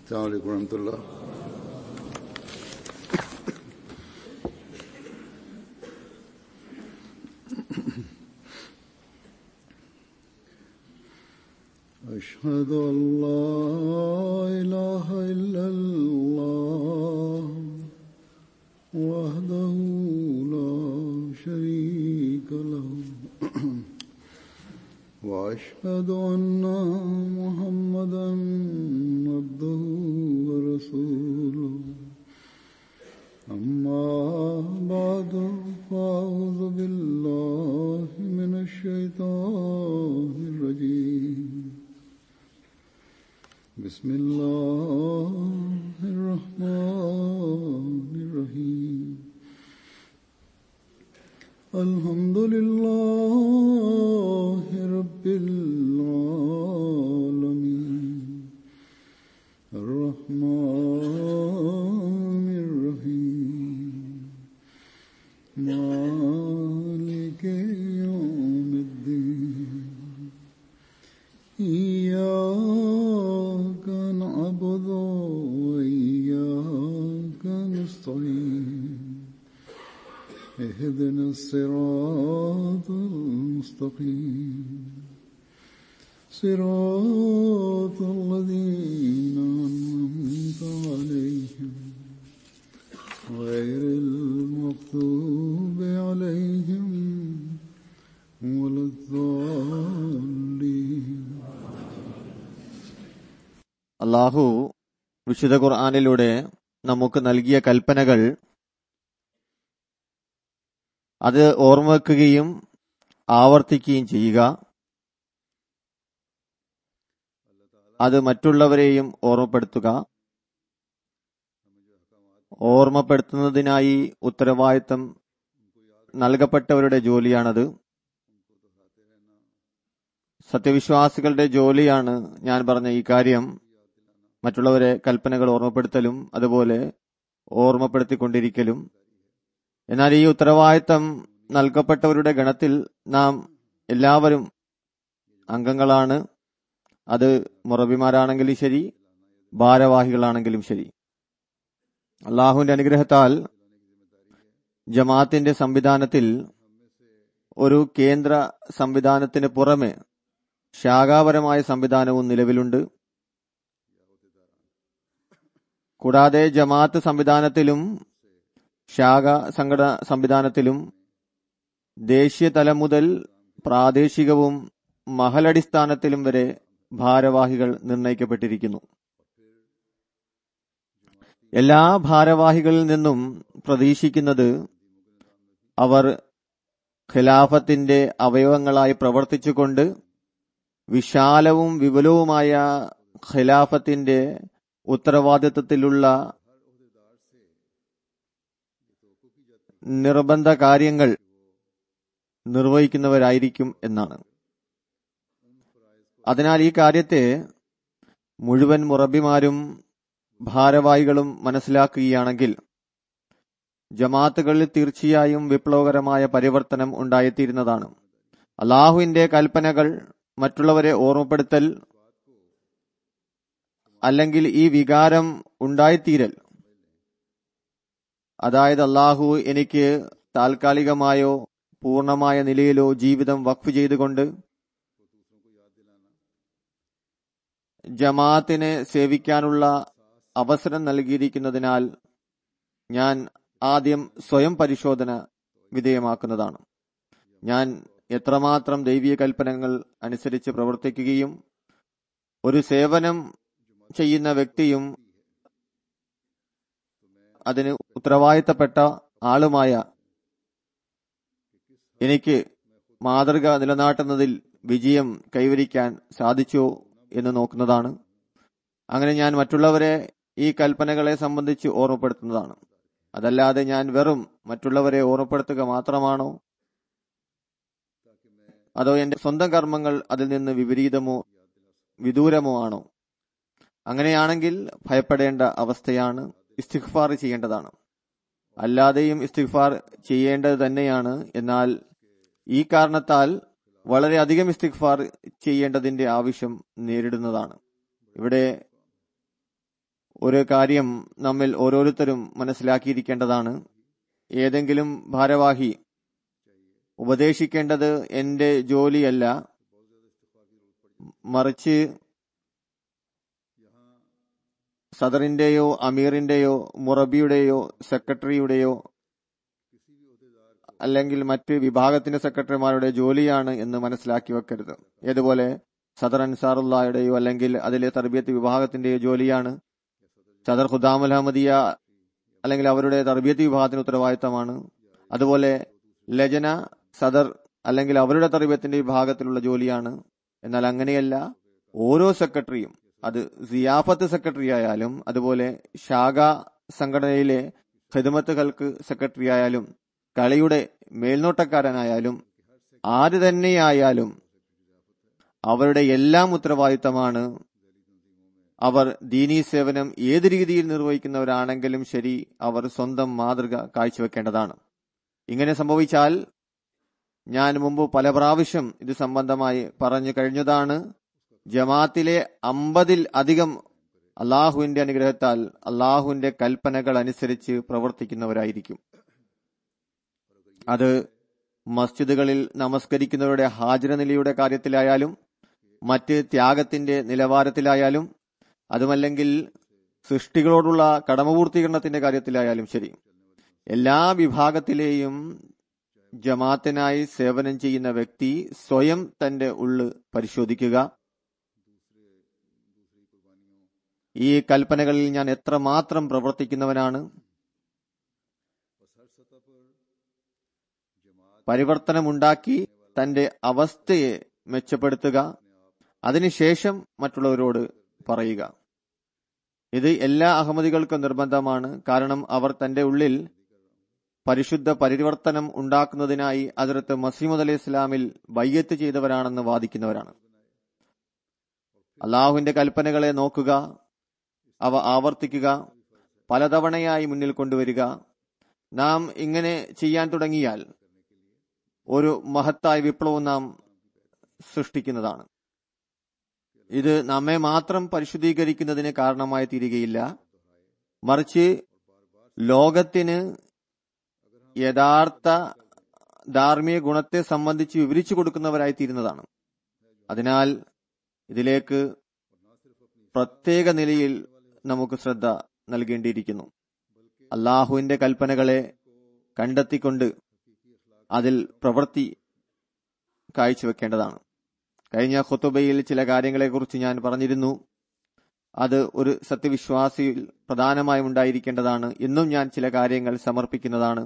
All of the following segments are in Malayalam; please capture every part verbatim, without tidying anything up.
السلام عليكم ورحمة الله. أشهد أن لا إله إلا الله وحده لا شريك له وأشهد أن محمدا عبده ورسوله أما بعد فأعوذ بالله من الشيطان الرجيم بسم الله الرحمن الرحيم الحمد لله رب العالمين الرحمن الرحيم مالك يوم الدين إياك نعبد وإياك نستعين اهدنا الصراط المستقيم صراط الذين أنعمت عليهم غير المغضوب عليهم ولا الضالين. അല്ലാഹു വിശുദ്ധ ഖുർആനിലൂടെ നമുക്ക് നൽകിയ കൽപ്പനകൾ അത് ഓർമ്മവെക്കുകയും ആവർത്തിക്കുകയും ചെയ്യുക, അത് മറ്റുള്ളവരെയും ഓർമ്മപ്പെടുത്തുക. ഓർമ്മപ്പെടുത്തുന്നതിനായി ഉത്തരവാദിത്തം നൽകപ്പെട്ടവരുടെ ജോലിയാണത്. സത്യവിശ്വാസികളുടെ ജോലിയാണ് ഞാൻ പറഞ്ഞ ഈ കാര്യം, മറ്റുള്ളവരെ കൽപ്പനകൾ ഓർമ്മപ്പെടുത്തലും അതുപോലെ ഓർമ്മപ്പെടുത്തിക്കൊണ്ടിരിക്കലും. എന്നാൽ ഈ ഉത്തരവാദിത്തം നൽകപ്പെട്ടവരുടെ ഗണത്തിൽ നാം എല്ലാവരും അംഗങ്ങളാണ്. അത് മുറബിമാരാണെങ്കിലും ശരി, ഭാരവാഹികളാണെങ്കിലും ശരി. അള്ളാഹുവിന്റെ അനുഗ്രഹത്താൽ ജമാഅത്തിന്റെ സംവിധാനത്തിൽ ഒരു കേന്ദ്ര സംവിധാനത്തിന് പുറമെ ശാഖാപരമായ സംവിധാനവും നിലവിലുണ്ട്. കൂടാതെ ജമാഅത്ത് സംവിധാനത്തിലും ശാഖ സംഘടന സംവിധാനത്തിലും ദേശീയ തലം മുതൽ പ്രാദേശികവും മഹലടിസ്ഥാനത്തിലും വരെ ഭാരവാഹികൾ നിർണയിക്കപ്പെട്ടിരിക്കുന്നു. എല്ലാ ഭാരവാഹികളിൽ നിന്നും പ്രതീക്ഷിക്കുന്നത് അവർ ഖിലാഫത്തിന്റെ അവയവങ്ങളായി പ്രവർത്തിച്ചുകൊണ്ട് വിശാലവും വിപുലവുമായ ഖിലാഫത്തിന്റെ ഉത്തരവാദിത്വത്തിലുള്ള നിർബന്ധ കാര്യങ്ങൾ നിർവഹിക്കുന്നവരായിരിക്കും എന്നാണ്. അതിനാൽ ഈ കാര്യത്തെ മുഴുവൻ മുറബിമാരും ഭാരവാഹികളും മനസ്സിലാക്കുകയാണെങ്കിൽ ജമാഅത്തുകളിൽ തീർച്ചയായും വിപ്ലവകരമായ പരിവർത്തനം ഉണ്ടായിത്തീരുന്നതാണ്. അള്ളാഹുവിന്റെ കൽപ്പനകൾ, മറ്റുള്ളവരെ ഓർമ്മപ്പെടുത്തൽ, അല്ലെങ്കിൽ ഈ വികാരം ഉണ്ടായിത്തീരൽ, അതായത് അള്ളാഹു എനിക്ക് താൽക്കാലികമായോ പൂർണ്ണമായ നിലയിലോ ജീവിതം വഖഫ് ചെയ്തുകൊണ്ട് ജമാഅത്തിനെ സേവിക്കാനുള്ള അവസരം നൽകിയിരിക്കുന്നതിനാൽ ഞാൻ ആദ്യം സ്വയം പരിശോധന വിധേയമാക്കുന്നതാണ്. ഞാൻ എത്രമാത്രം ദൈവീയ കൽപ്പനകൾ അനുസരിച്ച് പ്രവർത്തിക്കുകയും ഒരു സേവനം ചെയ്യുന്ന വ്യക്തിയും അതിന് ഉത്തരവാദിത്തപ്പെട്ട ആളുമായ എനിക്ക് മാതൃക നിലനാട്ടുന്നതിൽ വിജയം കൈവരിക്കാൻ സാധിച്ചോ എന്ന് നോക്കുന്നതാണ്. അങ്ങനെ ഞാൻ മറ്റുള്ളവരെ ഈ കൽപ്പനകളെ സംബന്ധിച്ച് ഓർമ്മപ്പെടുത്തുന്നതാണ്. അതല്ലാതെ ഞാൻ വെറും മറ്റുള്ളവരെ ഓർമ്മപ്പെടുത്തുക മാത്രമാണോ, അതോ എന്റെ സ്വന്തം കർമ്മങ്ങൾ അതിൽ നിന്ന് വിപരീതമോ വിദൂരമോ ആണോ? അങ്ങനെയാണെങ്കിൽ ഭയപ്പെടേണ്ട അവസ്ഥയാണ്. ഇസ്തിഗ്ഫാർ ചെയ്യേണ്ടതാണ്. അല്ലാതെയും ഇസ്തിഗ്ഫാർ ചെയ്യേണ്ടത് തന്നെയാണ്. എന്നാൽ ഈ കാരണത്താൽ വളരെയധികം ഇസ്തിഗ്ഫാർ ചെയ്യേണ്ടതിന്റെ ആവശ്യം നേരിടുന്നതാണ്. ഇവിടെ ഒരു കാര്യം നമ്മിൽ ഓരോരുത്തരും മനസ്സിലാക്കിയിരിക്കേണ്ടതാണ്. ഏതെങ്കിലും ഭാരവാഹി ഉപദേശിക്കേണ്ടത് എന്റെ ജോലിയല്ല, മറിച്ച് സദറിന്റെയോ അമീറിന്റെയോ മുറബിയുടെയോ സെക്രട്ടറിയുടെയോ അല്ലെങ്കിൽ മറ്റ് വിഭാഗത്തിന്റെ സെക്രട്ടറിമാരുടെ ജോലിയാണ് എന്ന് മനസ്സിലാക്കി വെക്കരുത്. ഏതുപോലെ സദർ അൻസാറുള്ളയുടെയോ അല്ലെങ്കിൽ അതിലെ തർബിയത്ത് വിഭാഗത്തിന്റെയോ ജോലിയാണ്. സദർ ഖുദാമുൽ അഹമ്മദിയ അല്ലെങ്കിൽ അവരുടെ തർബിയത്ത് വിഭാഗത്തിന് ഉത്തരവാദിത്തമാണ്. അതുപോലെ ലജന സദർ അല്ലെങ്കിൽ അവരുടെ തർബിയത്തിന്റെ വിഭാഗത്തിലുള്ള ജോലിയാണ്. എന്നാൽ അങ്ങനെയല്ല, ഓരോ സെക്രട്ടറിയും, അത് സിയാഫത്ത് സെക്രട്ടറി ആയാലും അതുപോലെ ശാഖ സംഘടനയിലെ ഖിദ്മത്തുകൾക്ക് സെക്രട്ടറി ആയാലും കളിയുടെ മേൽനോട്ടക്കാരനായാലും ആര് തന്നെയായാലും അവരുടെ എല്ലാം ഉത്തരവാദിത്തമാണ്. അവർ ദീനീ സേവനം ഏത് രീതിയിൽ നിർവഹിക്കുന്നവരാണെങ്കിലും ശരി, അവർ സ്വന്തം മാതൃക കാഴ്ചവെക്കേണ്ടതാണ്. ഇങ്ങനെ സംഭവിച്ചാൽ, ഞാൻ മുമ്പ് പല പ്രാവശ്യം ഇത് സംബന്ധമായി പറഞ്ഞു കഴിഞ്ഞതാണ്, ജമാഅത്തിലെ അമ്പതിൽ അധികം അള്ളാഹുവിന്റെ അനുഗ്രഹത്താൽ അള്ളാഹുവിന്റെ കൽപ്പനകൾ അനുസരിച്ച് പ്രവർത്തിക്കുന്നവരായിരിക്കും. അത് മസ്ജിദുകളിൽ നമസ്കരിക്കുന്നവരുടെ ഹാജര നിലയുടെ കാര്യത്തിലായാലും മറ്റ് ത്യാഗത്തിന്റെ നിലവാരത്തിലായാലും അതുമല്ലെങ്കിൽ സൃഷ്ടികളോടുള്ള കടമപൂർത്തീകരണത്തിന്റെ കാര്യത്തിലായാലും ശരി, എല്ലാ വിഭാഗത്തിലെയും ജമാഅത്തിനായി സേവനം ചെയ്യുന്ന വ്യക്തി സ്വയം തന്റെ ഉള്ള് പരിശോധിക്കുക. ഈ കൽപ്പനകളിൽ ഞാൻ എത്രമാത്രം പ്രവർത്തിക്കുന്നവനാണ്? പരിവർത്തനമുണ്ടാക്കി തന്റെ അവസ്ഥയെ മെച്ചപ്പെടുത്തുക, അതിനുശേഷം മറ്റുള്ളവരോട് പറയുക. ഇത് എല്ലാ അഹമ്മദികൾക്കും നിർബന്ധമാണ്. കാരണം അവർ തന്റെ ഉള്ളിൽ പരിശുദ്ധ പരിവർത്തനം ഉണ്ടാക്കുന്നതിനായി ഹദ്റത്ത് മസീഹ് അലൈഹി ഇസ്ലാമിൽ ബയ്യത്ത് ചെയ്തവരാണെന്ന് വാദിക്കുന്നവരാണ്. അള്ളാഹുവിന്റെ കൽപ്പനകളെ നോക്കുക, അവ ആവർത്തിക്കുക, പലതവണയായി മുന്നിൽ കൊണ്ടുവരിക. നാം ഇങ്ങനെ ചെയ്യാൻ തുടങ്ങിയാൽ ഒരു മഹത്തായ വിപ്ലവം നാം സൃഷ്ടിക്കുന്നതാണ്. ഇത് നമ്മെ മാത്രം പരിശുദ്ധീകരിക്കുന്നതിന് കാരണമായി തീരുകയില്ല, മറിച്ച് ലോകത്തിന് യഥാർത്ഥ ധാർമ്മിക ഗുണത്തെ സംബന്ധിച്ച് വിവരിച്ചു കൊടുക്കുന്നവരായി തീരുന്നതാണ്. അതിനാൽ ഇതിലേക്ക് പ്രത്യേക നിലയിൽ നമുക്ക് ശ്രദ്ധ നൽകേണ്ടിയിരിക്കുന്നു. അള്ളാഹുവിന്റെ കൽപ്പനകളെ കണ്ടെത്തിക്കൊണ്ട് അതിൽ പ്രവൃത്തി കാഴ്ചവെക്കേണ്ടതാണ്. കഴിഞ്ഞ ഖുതുബയിൽ ചില കാര്യങ്ങളെക്കുറിച്ച് ഞാൻ പറഞ്ഞിരുന്നു. അത് ഒരു സത്യവിശ്വാസിയിൽ പ്രധാനമായും ഉണ്ടായിരിക്കേണ്ടതാണ്. ഇന്നും ഞാൻ ചില കാര്യങ്ങൾ സമർപ്പിക്കുന്നതാണ്.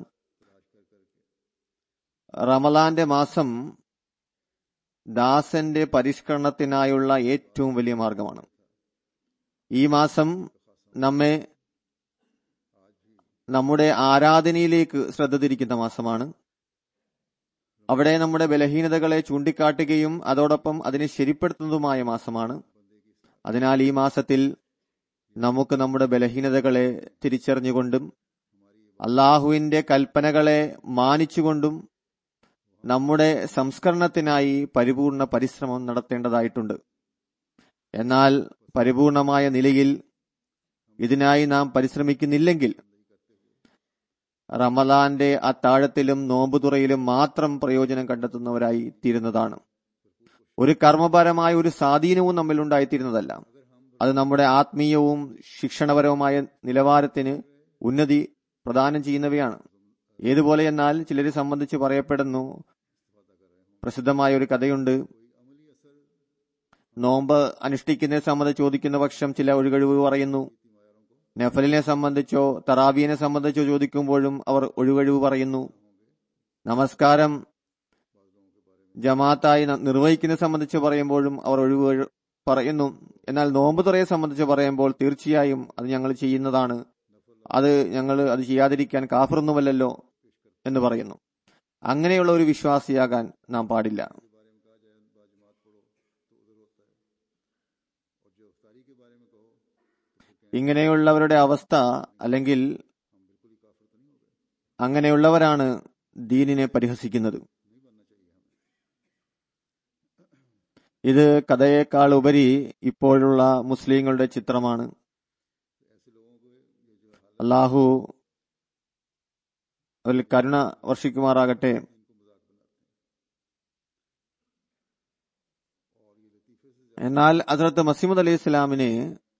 റമളാന്റെ മാസം ദാസന്റെ പരിഷ്കരണത്തിനായുള്ള ഏറ്റവും വലിയ മാർഗമാണ്. ഈ മാസം നമ്മെ നമ്മുടെ ആരാധനയിലേക്ക് ശ്രദ്ധ തിരിക്കുന്ന മാസമാണ്. അവിടെ നമ്മുടെ ബലഹീനതകളെ ചൂണ്ടിക്കാട്ടുകയും അതോടൊപ്പം അതിനെ ശരിപ്പെടുത്തുന്നതുമായ മാസമാണ്. അതിനാൽ ഈ മാസത്തിൽ നമുക്ക് നമ്മുടെ ബലഹീനതകളെ തിരിച്ചറിഞ്ഞുകൊണ്ടും അള്ളാഹുവിന്റെ കൽപ്പനകളെ മാനിച്ചുകൊണ്ടും നമ്മുടെ സംസ്കരണത്തിനായി പരിപൂർണ പരിശ്രമം നടത്തേണ്ടതായിട്ടുണ്ട്. എന്നാൽ പരിപൂർണമായ നിലയിൽ ഇതിനായി നാം പരിശ്രമിക്കുന്നില്ലെങ്കിൽ റമളാന്റെ അത്താഴത്തിലും നോമ്പുതുറയിലും മാത്രം പ്രയോജനം കണ്ടെത്തുന്നവരായി തീരുന്നതാണ്. ഒരു കർമ്മപരമായ ഒരു സ്വാധീനവും നമ്മിൽ ഉണ്ടായിത്തീരുന്നതല്ല. അത് നമ്മുടെ ആത്മീയവും ശിക്ഷണപരവുമായ നിലവാരത്തിന് ഉന്നതി പ്രദാനം ചെയ്യുന്നവയാണ്. ഏതുപോലെ എന്നാൽ ചിലരെ സംബന്ധിച്ച് പറയപ്പെടുന്നു, പ്രസിദ്ധമായ ഒരു കഥയുണ്ട്. നോമ്പ് അനുഷ്ഠിക്കുന്നതിനെ സംബന്ധിച്ച് ചോദിക്കുന്ന പക്ഷം ചില ഒഴികഴിവ് പറയുന്നു. നഫലിനെ സംബന്ധിച്ചോ തറാവീനെ സംബന്ധിച്ചോ ചോദിക്കുമ്പോഴും അവർ ഒഴികഴിവ് പറയുന്നു. നമസ്കാരം ജമാഅത്തായി നിർവഹിക്കുന്നതിനെ സംബന്ധിച്ച് പറയുമ്പോഴും അവർ ഒഴിവ് പറയുന്നു. എന്നാൽ നോമ്പ് തുറയെ സംബന്ധിച്ച് പറയുമ്പോൾ തീർച്ചയായും അത് ഞങ്ങൾ ചെയ്യുന്നതാണ്, അത് ഞങ്ങൾ അത് ചെയ്യാതിരിക്കാൻ കാഫിറൊന്നുമല്ലല്ലോ എന്ന് പറയുന്നു. അങ്ങനെയുള്ള ഒരു വിശ്വാസിയാകാൻ നാം പാടില്ല. ഇങ്ങനെയുള്ളവരുടെ അവസ്ഥ, അല്ലെങ്കിൽ അങ്ങനെയുള്ളവരാണ് ദീനിനെ പരിഹസിക്കുന്നത്. ഇത് കഥയേക്കാൾ ഉപരി ഇപ്പോഴുള്ള മുസ്ലിങ്ങളുടെ ചിത്രമാണ്. അള്ളാഹു ഒരു കരുണ വർഷിക്കുമാറാകട്ടെ. എന്നാൽ ഹസ്രത്ത് മസീമദ് അലൈഹി ഇസ്ലാമിനെ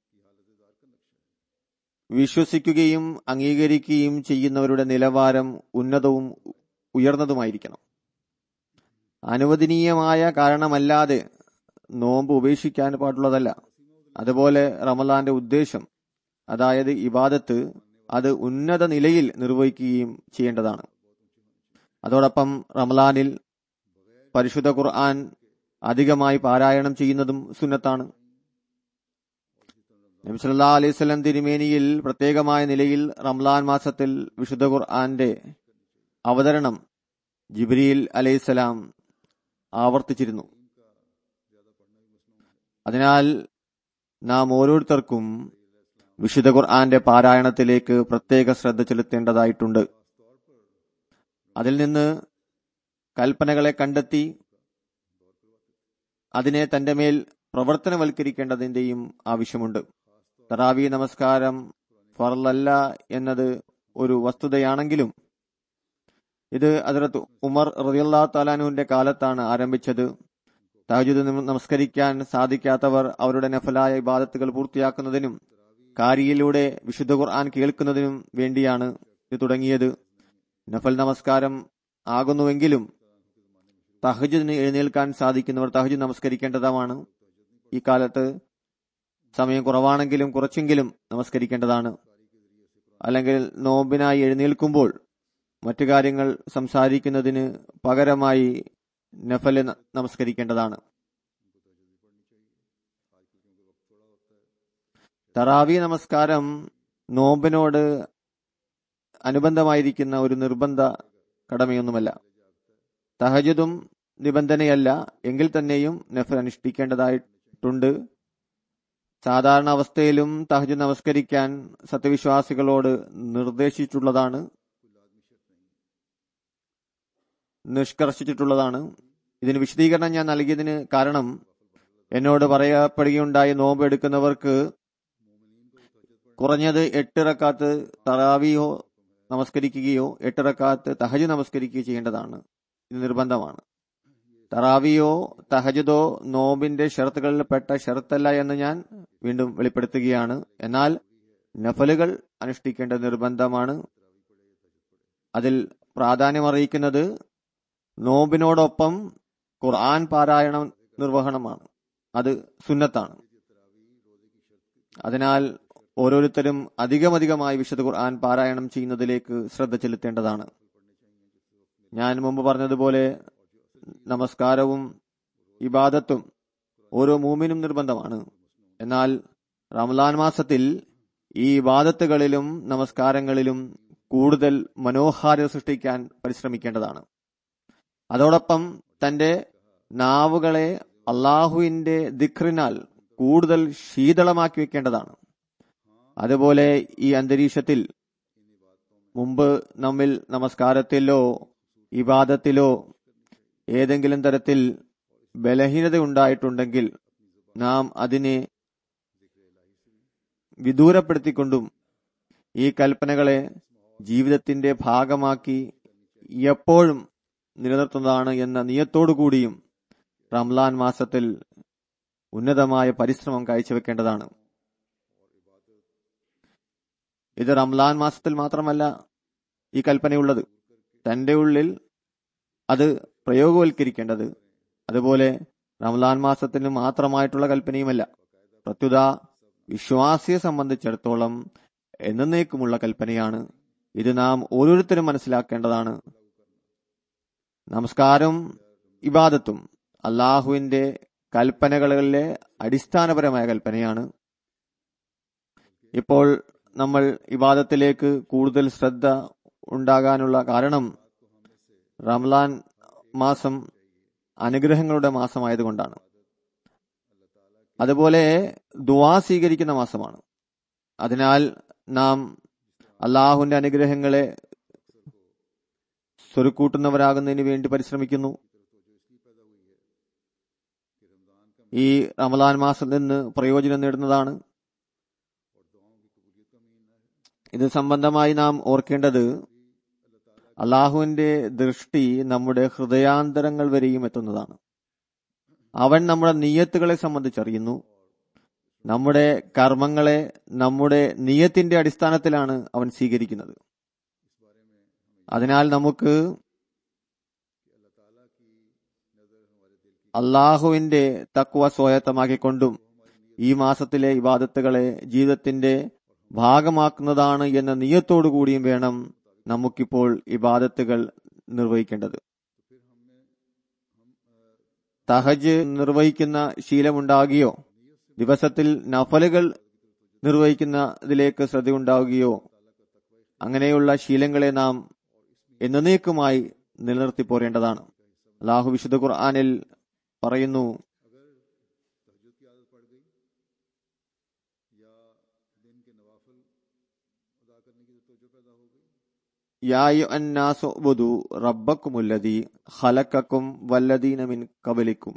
വിശ്വസിക്കുകയും അംഗീകരിക്കുകയും ചെയ്യുന്നവരുടെ നിലവാരം ഉന്നതവും ഉയർന്നതുമായിരിക്കണം. അനുവദനീയമായ കാരണമല്ലാതെ നോമ്പ് ഉപേക്ഷിക്കാൻ പാടുള്ളതല്ല. അതുപോലെ റമളാന്റെ ഉദ്ദേശം, അതായത് ഇബാദത്ത്, അത് ഉന്നത നിലയിൽ നിർവഹിക്കുകയും ചെയ്യേണ്ടതാണ്. അതോടൊപ്പം റമളാനിൽ പരിശുദ്ധ ഖുർആൻ അധികമായി പാരായണം ചെയ്യുന്നതും സുന്നത്താണ്. നബി സല്ലല്ലാഹു അലൈഹി വസല്ലം തിരുമേനിയിൽ പ്രത്യേകമായ നിലയിൽ റമളാൻ മാസത്തിൽ വിശുദ്ധ ഖുർആന്റെ അവതരണം ജിബ്രീൽ അലൈഹിസ്സലാം ആവർത്തിച്ചിരുന്നു. അതിനാൽ നാം ഓരോരുത്തർക്കും വിശുദ്ധ ഖുർആന്റെ പാരായണത്തിലേക്ക് പ്രത്യേക ശ്രദ്ധ ചെലുത്തേണ്ടതായിട്ടുണ്ട്. അതിൽ നിന്ന് കൽപ്പനകളെ കണ്ടെത്തി അതിനെ തന്റെ മേൽ പ്രവർത്തനവൽക്കരിക്കേണ്ടതിന്റെയും ആവശ്യമുണ്ട്. തറാവി നമസ്കാരം ഫർളല്ല എന്നത് ഒരു വസ്തുതയാണെങ്കിലും ഇത് ഹദ്റത്ത് ഉമർ റളിയല്ലാഹു തആല അൻഹുവിന്റെ കാലത്താണ് ആരംഭിച്ചത്. തഹജ്ജുദ് നമസ്കരിക്കാൻ സാധിക്കാത്തവർ അവരുടെ നഫലായ ഇബാദത്തുകൾ പൂർത്തിയാക്കുന്നതിനും കാരിയിലൂടെ വിശുദ്ധ ഖുർആൻ കേൾക്കുന്നതിനും വേണ്ടിയാണ് ഇത് തുടങ്ങിയത്. നഫൽ നമസ്കാരം ആകുന്നുവെങ്കിലും തഹജ്ജുദിന് എഴുന്നേൽക്കാൻ സാധിക്കുന്നവർ തഹജ്ജുദ് നമസ്കരിക്കേണ്ടതാണ്. ഈ കാലത്ത് സമയം കുറവാണെങ്കിലും കുറച്ചെങ്കിലും നമസ്കരിക്കേണ്ടതാണ്. അല്ലെങ്കിൽ നോമ്പിനായി എഴുന്നേൽക്കുമ്പോൾ മറ്റു കാര്യങ്ങൾ സംസാരിക്കുന്നതിന് പകരമായി നഫല് നമസ്കരിക്കേണ്ടതാണ്. തറാവി നമസ്കാരം നോമ്പിനോട് അനുബന്ധമായിരിക്കുന്ന ഒരു നിർബന്ധ കടമയൊന്നുമല്ല. തഹജ്ജുദും നിബന്ധനയല്ല എങ്കിൽ തന്നെയും നഫൽ അനുഷ്ഠിക്കേണ്ടതായിട്ടുണ്ട്. സാധാരണ അവസ്ഥയിലും തഹജ്ജുദ് നമസ്കരിക്കാൻ സത്യവിശ്വാസികളോട് നിർദ്ദേശിച്ചിട്ടുള്ളതാണ്, നിഷ്കർഷിച്ചിട്ടുള്ളതാണ്. ഇതിന് വിശദീകരണം ഞാൻ നൽകിയതിന് കാരണം എന്നോട് പറയപ്പെടുകയുണ്ടായ നോമ്പ് എടുക്കുന്നവർക്ക് കുറഞ്ഞത് എട്ട് റക്കാത്ത് തറാവിയോ നമസ്കരിക്കുകയോ എട്ട് റക്കാത്ത് തഹജ്ജുദ് നമസ്കരിക്കുകയോ ചെയ്യേണ്ടതാണ്. ഇത് നിർബന്ധമാണ്. തറാവിയോ തഹജ്ജുദോ നോമ്പിന്റെ ഷർത്തുകളിൽപ്പെട്ട ഷർത്തല്ല എന്ന് ഞാൻ വീണ്ടും വെളിപ്പെടുത്തുകയാണ്. എന്നാൽ നഫലുകൾ അനുഷ്ഠിക്കേണ്ടത് നിർബന്ധമാണ്. അതിൽ പ്രാധാന്യം അറിയിക്കുന്നത് നോമ്പിനോടൊപ്പം ഖുർആൻ പാരായണം നിർവഹണമാണ്. അത് സുന്നത്താണ്. അതിനാൽ ഓരോരുത്തരും അധികമധികമായി വിശുദ്ധ ഖുർആൻ പാരായണം ചെയ്യുന്നതിലേക്ക് ശ്രദ്ധ ചെലുത്തേണ്ടതാണ്. ഞാൻ മുമ്പ് പറഞ്ഞതുപോലെ നമസ്കാരവും ഇബാദത്തും ഓരോ മൂമിനും നിർബന്ധമാണ്. എന്നാൽ റമളാൻ മാസത്തിൽ ഈ ഇബാദത്തുകളിലും നമസ്കാരങ്ങളിലും കൂടുതൽ മനോഹാരിത സൃഷ്ടിക്കാൻ പരിശ്രമിക്കേണ്ടതാണ്. അതോടൊപ്പം തന്റെ നാവുകളെ അള്ളാഹുവിന്റെ ദിക്റിനാൽ കൂടുതൽ ശീതളമാക്കി വെക്കേണ്ടതാണ്. അതുപോലെ ഈ അന്തരീക്ഷത്തിൽ മുമ്പ് നമ്മിൽ നമസ്കാരത്തിലോ ഇബാദത്തിലോ ഏതെങ്കിലും തരത്തിൽ ബലഹീനത ഉണ്ടായിട്ടുണ്ടെങ്കിൽ നാം അതിനെ വിദൂരപ്പെടുത്തിക്കൊണ്ടും ഈ കൽപ്പനകളെ ജീവിതത്തിന്റെ ഭാഗമാക്കി എപ്പോഴും നിലനിർത്തുന്നതാണ് എന്ന നിയത്തോടുകൂടിയും റംലാൻ മാസത്തിൽ ഉന്നതമായ പരിശ്രമം കാഴ്ചവെക്കേണ്ടതാണ്. ഇത് റംലാൻ മാസത്തിൽ മാത്രമല്ല ഈ കൽപ്പനയുള്ളത്, തന്റെ ഉള്ളിൽ അത് പ്രയോഗവൽക്കരിക്കേണ്ടത്. അതുപോലെ റംലാൻ മാസത്തിന് മാത്രമായിട്ടുള്ള കൽപ്പനയുമല്ല, പ്രത്യുത വിശ്വാസിയെ സംബന്ധിച്ചിടത്തോളം എന്നേക്കുമുള്ള കൽപ്പനയാണ്. ഇത് നാം ഓരോരുത്തരും മനസ്സിലാക്കേണ്ടതാണ്. നമസ്കാരം ഇബാദത്തും അള്ളാഹുവിന്റെ കൽപ്പനകളിലെ അടിസ്ഥാനപരമായ കൽപ്പനയാണ്. ഇപ്പോൾ നമ്മൾ ഇബാദത്തിലേക്ക് കൂടുതൽ ശ്രദ്ധ ഉണ്ടാകാനുള്ള കാരണം റംലാൻ മാസം അനുഗ്രഹങ്ങളുടെ മാസമായതുകൊണ്ടാണ്. അതുപോലെ ദുആ സ്വീകരിക്കുന്ന മാസമാണ്. അതിനാൽ നാം അള്ളാഹുവിന്റെ അനുഗ്രഹങ്ങളെ സ്വരുക്കൂട്ടുന്നവരാകുന്നതിന് വേണ്ടി പരിശ്രമിക്കുന്നു. ഈ റമളാൻ മാസം നിന്ന് പ്രയോജനം നേടുന്നതാണ്. ഇത് സംബന്ധമായി നാം ഓർക്കേണ്ടത് അള്ളാഹുവിന്റെ ദൃഷ്ടി നമ്മുടെ ഹൃദയാന്തരങ്ങൾ വരെയും എത്തുന്നതാണ്. അവൻ നമ്മുടെ നിയ്യത്തുകളെ സംബന്ധിച്ചറിയുന്നു. നമ്മുടെ കർമ്മങ്ങളെ നമ്മുടെ നിയ്യത്തിന്റെ അടിസ്ഥാനത്തിലാണ് അവൻ സ്വീകരിക്കുന്നത്. അതിനാൽ നമുക്ക് അള്ളാഹുവിന്റെ തഖ്വ സ്വായത്തമാക്കിക്കൊണ്ടും ഈ മാസത്തിലെ ഇബാദത്തുകളെ ജീവിതത്തിന്റെ ഭാഗമാക്കുന്നതാണ് എന്ന നിയ്യത്തോടു കൂടിയും വേണം നമുക്കിപ്പോൾ ഇബാദത്തുകൾ നിർവഹിക്കേണ്ടത്. തഹജ് നിർവഹിക്കുന്ന ശീലമുണ്ടാകുകയോ ദിവസത്തിൽ നഫലുകൾ നിർവഹിക്കുന്നതിലേക്ക് ശ്രദ്ധയുണ്ടാവുകയോ അങ്ങനെയുള്ള ശീലങ്ങളെ നാം എന്നേക്കുമായി നിലനിർത്തി പോരേണ്ടതാണ്. അല്ലാഹു വിശുദ്ധ ഖുർആനിൽ പറയുന്നു, യാ അയ്യുഹന്നാസു ഉബ്ദു റബ്ബക്കുമുല്ലദീ ഖലഖക്കും വല്ലദീന മിൻ ഖബലിക്കും.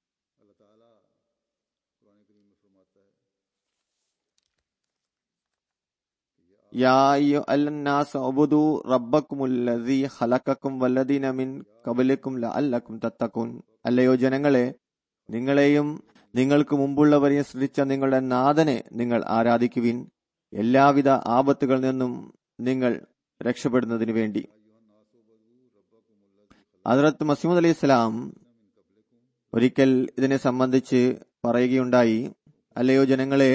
യാ അയ്യുഹന്നാസു ഉബ്ദു റബ്ബക്കുമുല്ലദീ ഖലഖക്കും വല്ലദീന മിൻ ഖബലിക്കും ലഅല്ലക്കും തത്തഖൂൻ. അല്ലയോ ജനങ്ങളെ, നിങ്ങളെയും നിങ്ങൾക്ക് മുമ്പുള്ളവരെയും സൃഷ്ടിച്ച നിങ്ങളുടെ നാഥനെ നിങ്ങൾ ആരാധിക്കുവിൻ, എല്ലാവിധ ആപത്തുകളിൽ നിന്നും നിങ്ങൾ രക്ഷപ്പെടുന്നതിനു വേണ്ടി. ഹദ്റത്ത് മസീഹ് അലൈഹി സ്വലാം ഒരിക്കൽ ഇതിനെ സംബന്ധിച്ച് പറയുകയുണ്ടായി, അല്ലയോ ജനങ്ങളെ,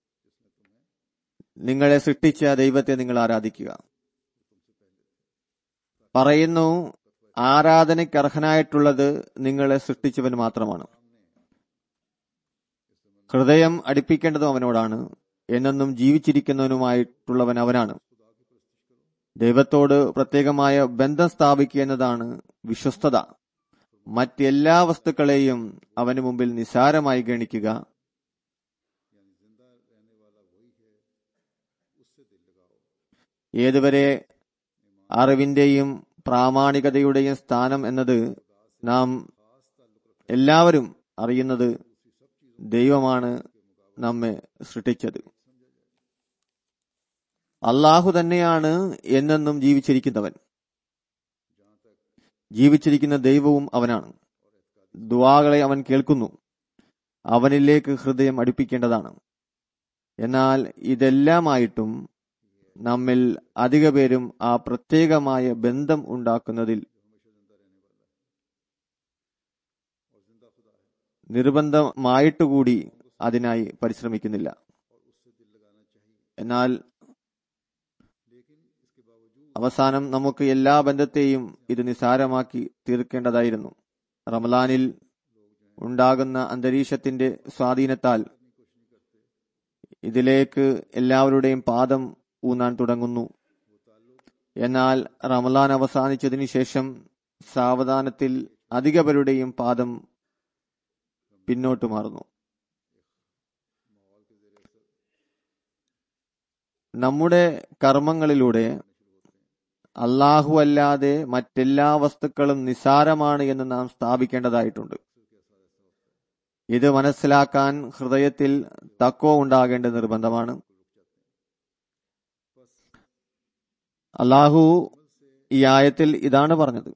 നിങ്ങളെ സൃഷ്ടിച്ച ദൈവത്തെ നിങ്ങൾ ആരാധിക്കുക. പറയുന്നു, ആരാധനയ്ക്ക് അർഹനായിട്ടുള്ളത് നിങ്ങളെ സൃഷ്ടിച്ചവൻ മാത്രമാണ്. ഹൃദയം അടുപ്പിക്കേണ്ടതും അവനോടാണ്. എന്നെന്നും ജീവിച്ചിരിക്കുന്നവനുമായിട്ടുള്ളവൻ അവനാണ്. ദൈവത്തോട് പ്രത്യേകമായ ബന്ധം സ്ഥാപിക്കുക എന്നതാണ് വിശ്വസ്തത. മറ്റെല്ലാ വസ്തുക്കളെയും അവന് മുമ്പിൽ നിസ്സാരമായി ഗണിക്കുക. ഏതുവരെ അറിവിന്റെയും പ്രാമാണികതയുടെയും സ്ഥാനം എന്നത് നാം എല്ലാവരും അറിയുന്നത് ദൈവമാണ് നമ്മെ സൃഷ്ടിച്ചത്. അള്ളാഹു തന്നെയാണ് എന്നെന്നും ജീവിച്ചിരിക്കുന്നവൻ. ജീവിച്ചിരിക്കുന്ന ദൈവവും അവനാണ്. ദുആകളെ അവൻ കേൾക്കുന്നു. അവനിലേക്ക് ഹൃദയം അടുപ്പിക്കേണ്ടതാണ്. എന്നാൽ ഇതെല്ലാമായിട്ടും നമ്മിൽ അധിക പേരും ആ പ്രത്യേകമായ ബന്ധം ഉണ്ടാക്കുന്നതിൽ നിർബന്ധമായിട്ടുകൂടി അതിനായി പരിശ്രമിക്കുന്നില്ല. എന്നാൽ അവസാനം നമുക്ക് എല്ലാ ബന്ധത്തെയും ഇത് നിസ്സാരമാക്കി തീർക്കേണ്ടതായിരുന്നു. റമളാനിൽ ഉണ്ടാകുന്ന അന്തരീക്ഷത്തിന്റെ സ്വാധീനത്താൽ ഇതിലേക്ക് എല്ലാവരുടെയും പാദം ഊന്നാൻ തുടങ്ങുന്നു. എന്നാൽ റമളാൻ അവസാനിച്ചതിനു ശേഷം സാവധാനത്തിൽ അധിക പേരുടെയും പാദം പിന്നോട്ട് മാറുന്നു. നമ്മുടെ കർമ്മങ്ങളിലൂടെ അല്ലാഹു അല്ലാതെ മറ്റെല്ലാ വസ്തുക്കളും നിസ്സാരമാണ് എന്ന് നാം സ്ഥാപിക്കേണ്ടതായിട്ടുണ്ട്. ഇത് മനസ്സിലാക്കാൻ ഹൃദയത്തിൽ തഖ്വ ഉണ്ടാകേണ്ട നിർബന്ധമാണ്. അല്ലാഹു ഈ ആയത്തിൽ ഇതാണ് പറഞ്ഞത്,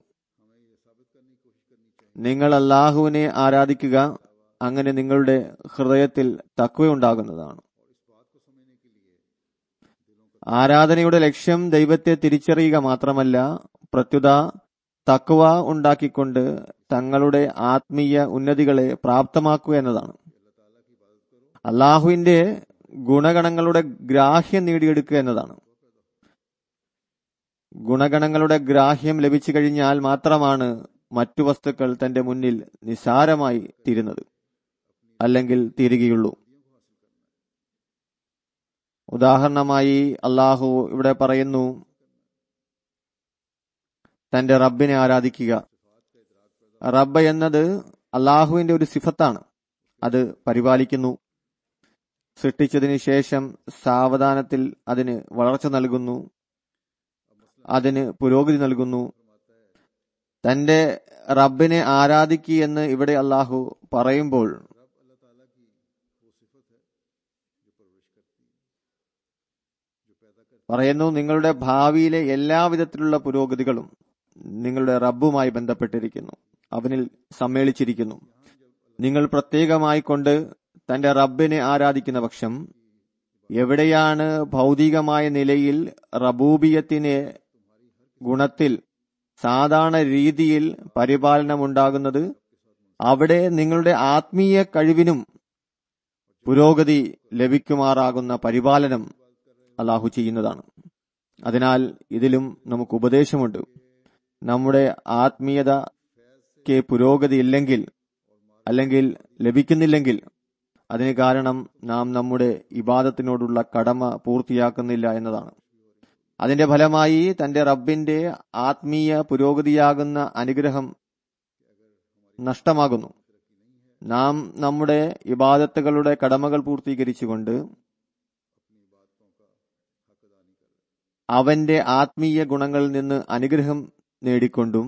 നിങ്ങൾ അല്ലാഹുവിനെ ആരാധിക്കുക, അങ്ങനെ നിങ്ങളുടെ ഹൃദയത്തിൽ തഖ്വ ഉണ്ടാകുന്നതാണ്. ആരാധനയുടെ ലക്ഷ്യം ദൈവത്തെ തിരിച്ചറിയുക മാത്രമല്ല, പ്രത്യുത തഖ്വ ഉണ്ടാക്കിക്കൊണ്ട് തങ്ങളുടെ ആത്മീയ ഉന്നതികളെ പ്രാപ്തമാക്കുക എന്നതാണ്. അല്ലാഹുവിന്റെ ഗുണഗണങ്ങളുടെ ഗ്രാഹ്യം നേടിയെടുക്കുക എന്നതാണ്. ഗുണഗണങ്ങളുടെ ഗ്രാഹ്യം ലഭിച്ചു കഴിഞ്ഞാൽ മാത്രമാണ് മറ്റു വസ്തുക്കൾ തന്റെ മുന്നിൽ നിസ്സാരമായി തീരുന്നത്, അല്ലെങ്കിൽ തീരുകയുള്ളൂ. ഉദാഹരണമായി അല്ലാഹു ഇവിടെ പറയുന്നു, തന്റെ റബ്ബിനെ ആരാധിക്കുക. റബ്ബ് എന്നത് അല്ലാഹുവിന്റെ ഒരു സിഫത്താണ്. അത് പരിപാലിക്കുന്നു. സൃഷ്ടിച്ചതിനു ശേഷം സാവധാനത്തിൽ അതിന് വളർച്ച നൽകുന്നു, അതിന് പുരോഗതി നൽകുന്നു. തന്റെ റബ്ബിനെ ആരാധിക്കുക എന്ന് ഇവിടെ അല്ലാഹു പറയുമ്പോൾ പറയുന്നു, നിങ്ങളുടെ ഭാവിയിലെ എല്ലാവിധത്തിലുള്ള പുരോഗതികളും നിങ്ങളുടെ റബ്ബുമായി ബന്ധപ്പെട്ടിരിക്കുന്നു, അവനിൽ സമ്മേളിച്ചിരിക്കുന്നു. നിങ്ങൾ പ്രത്യേകമായി കൊണ്ട് തന്റെ റബ്ബിനെ ആരാധിക്കുന്ന പക്ഷം എവിടെയാണ് ഭൗതികമായ നിലയിൽ റബൂബിയത്തിനെ ഗുണത്തിൽ സാധാരണ രീതിയിൽ പരിപാലനമുണ്ടാകുന്നത്, അവിടെ നിങ്ങളുടെ ആത്മീയ കഴിവിനും പുരോഗതി ലഭിക്കുമാറാകുന്ന പരിപാലനം അല്ലാഹു ചെയ്യുന്നതാണ്. അതിനാൽ ഇതിലും നമുക്ക് ഉപദേശമുണ്ട്. നമ്മുടെ ആത്മീയതയ്ക്ക് പുരോഗതി ഇല്ലെങ്കിൽ അല്ലെങ്കിൽ ലഭിക്കുന്നില്ലെങ്കിൽ അതിന് കാരണം നാം നമ്മുടെ ഇബാദത്തിനോടുള്ള കടമ പൂർത്തിയാക്കുന്നില്ല എന്നതാണ്. അതിന്റെ ഫലമായി തന്റെ റബ്ബിന്റെ ആത്മീയ പുരോഗതിയാകുന്ന അനുഗ്രഹം നഷ്ടമാകുന്നു. നാം നമ്മുടെ ഇബാദത്തുകളുടെ കടമകൾ പൂർത്തീകരിച്ചുകൊണ്ട് അവന്റെ ആത്മീയ ഗുണങ്ങളിൽ നിന്ന് അനുഗ്രഹം നേടിക്കൊണ്ടും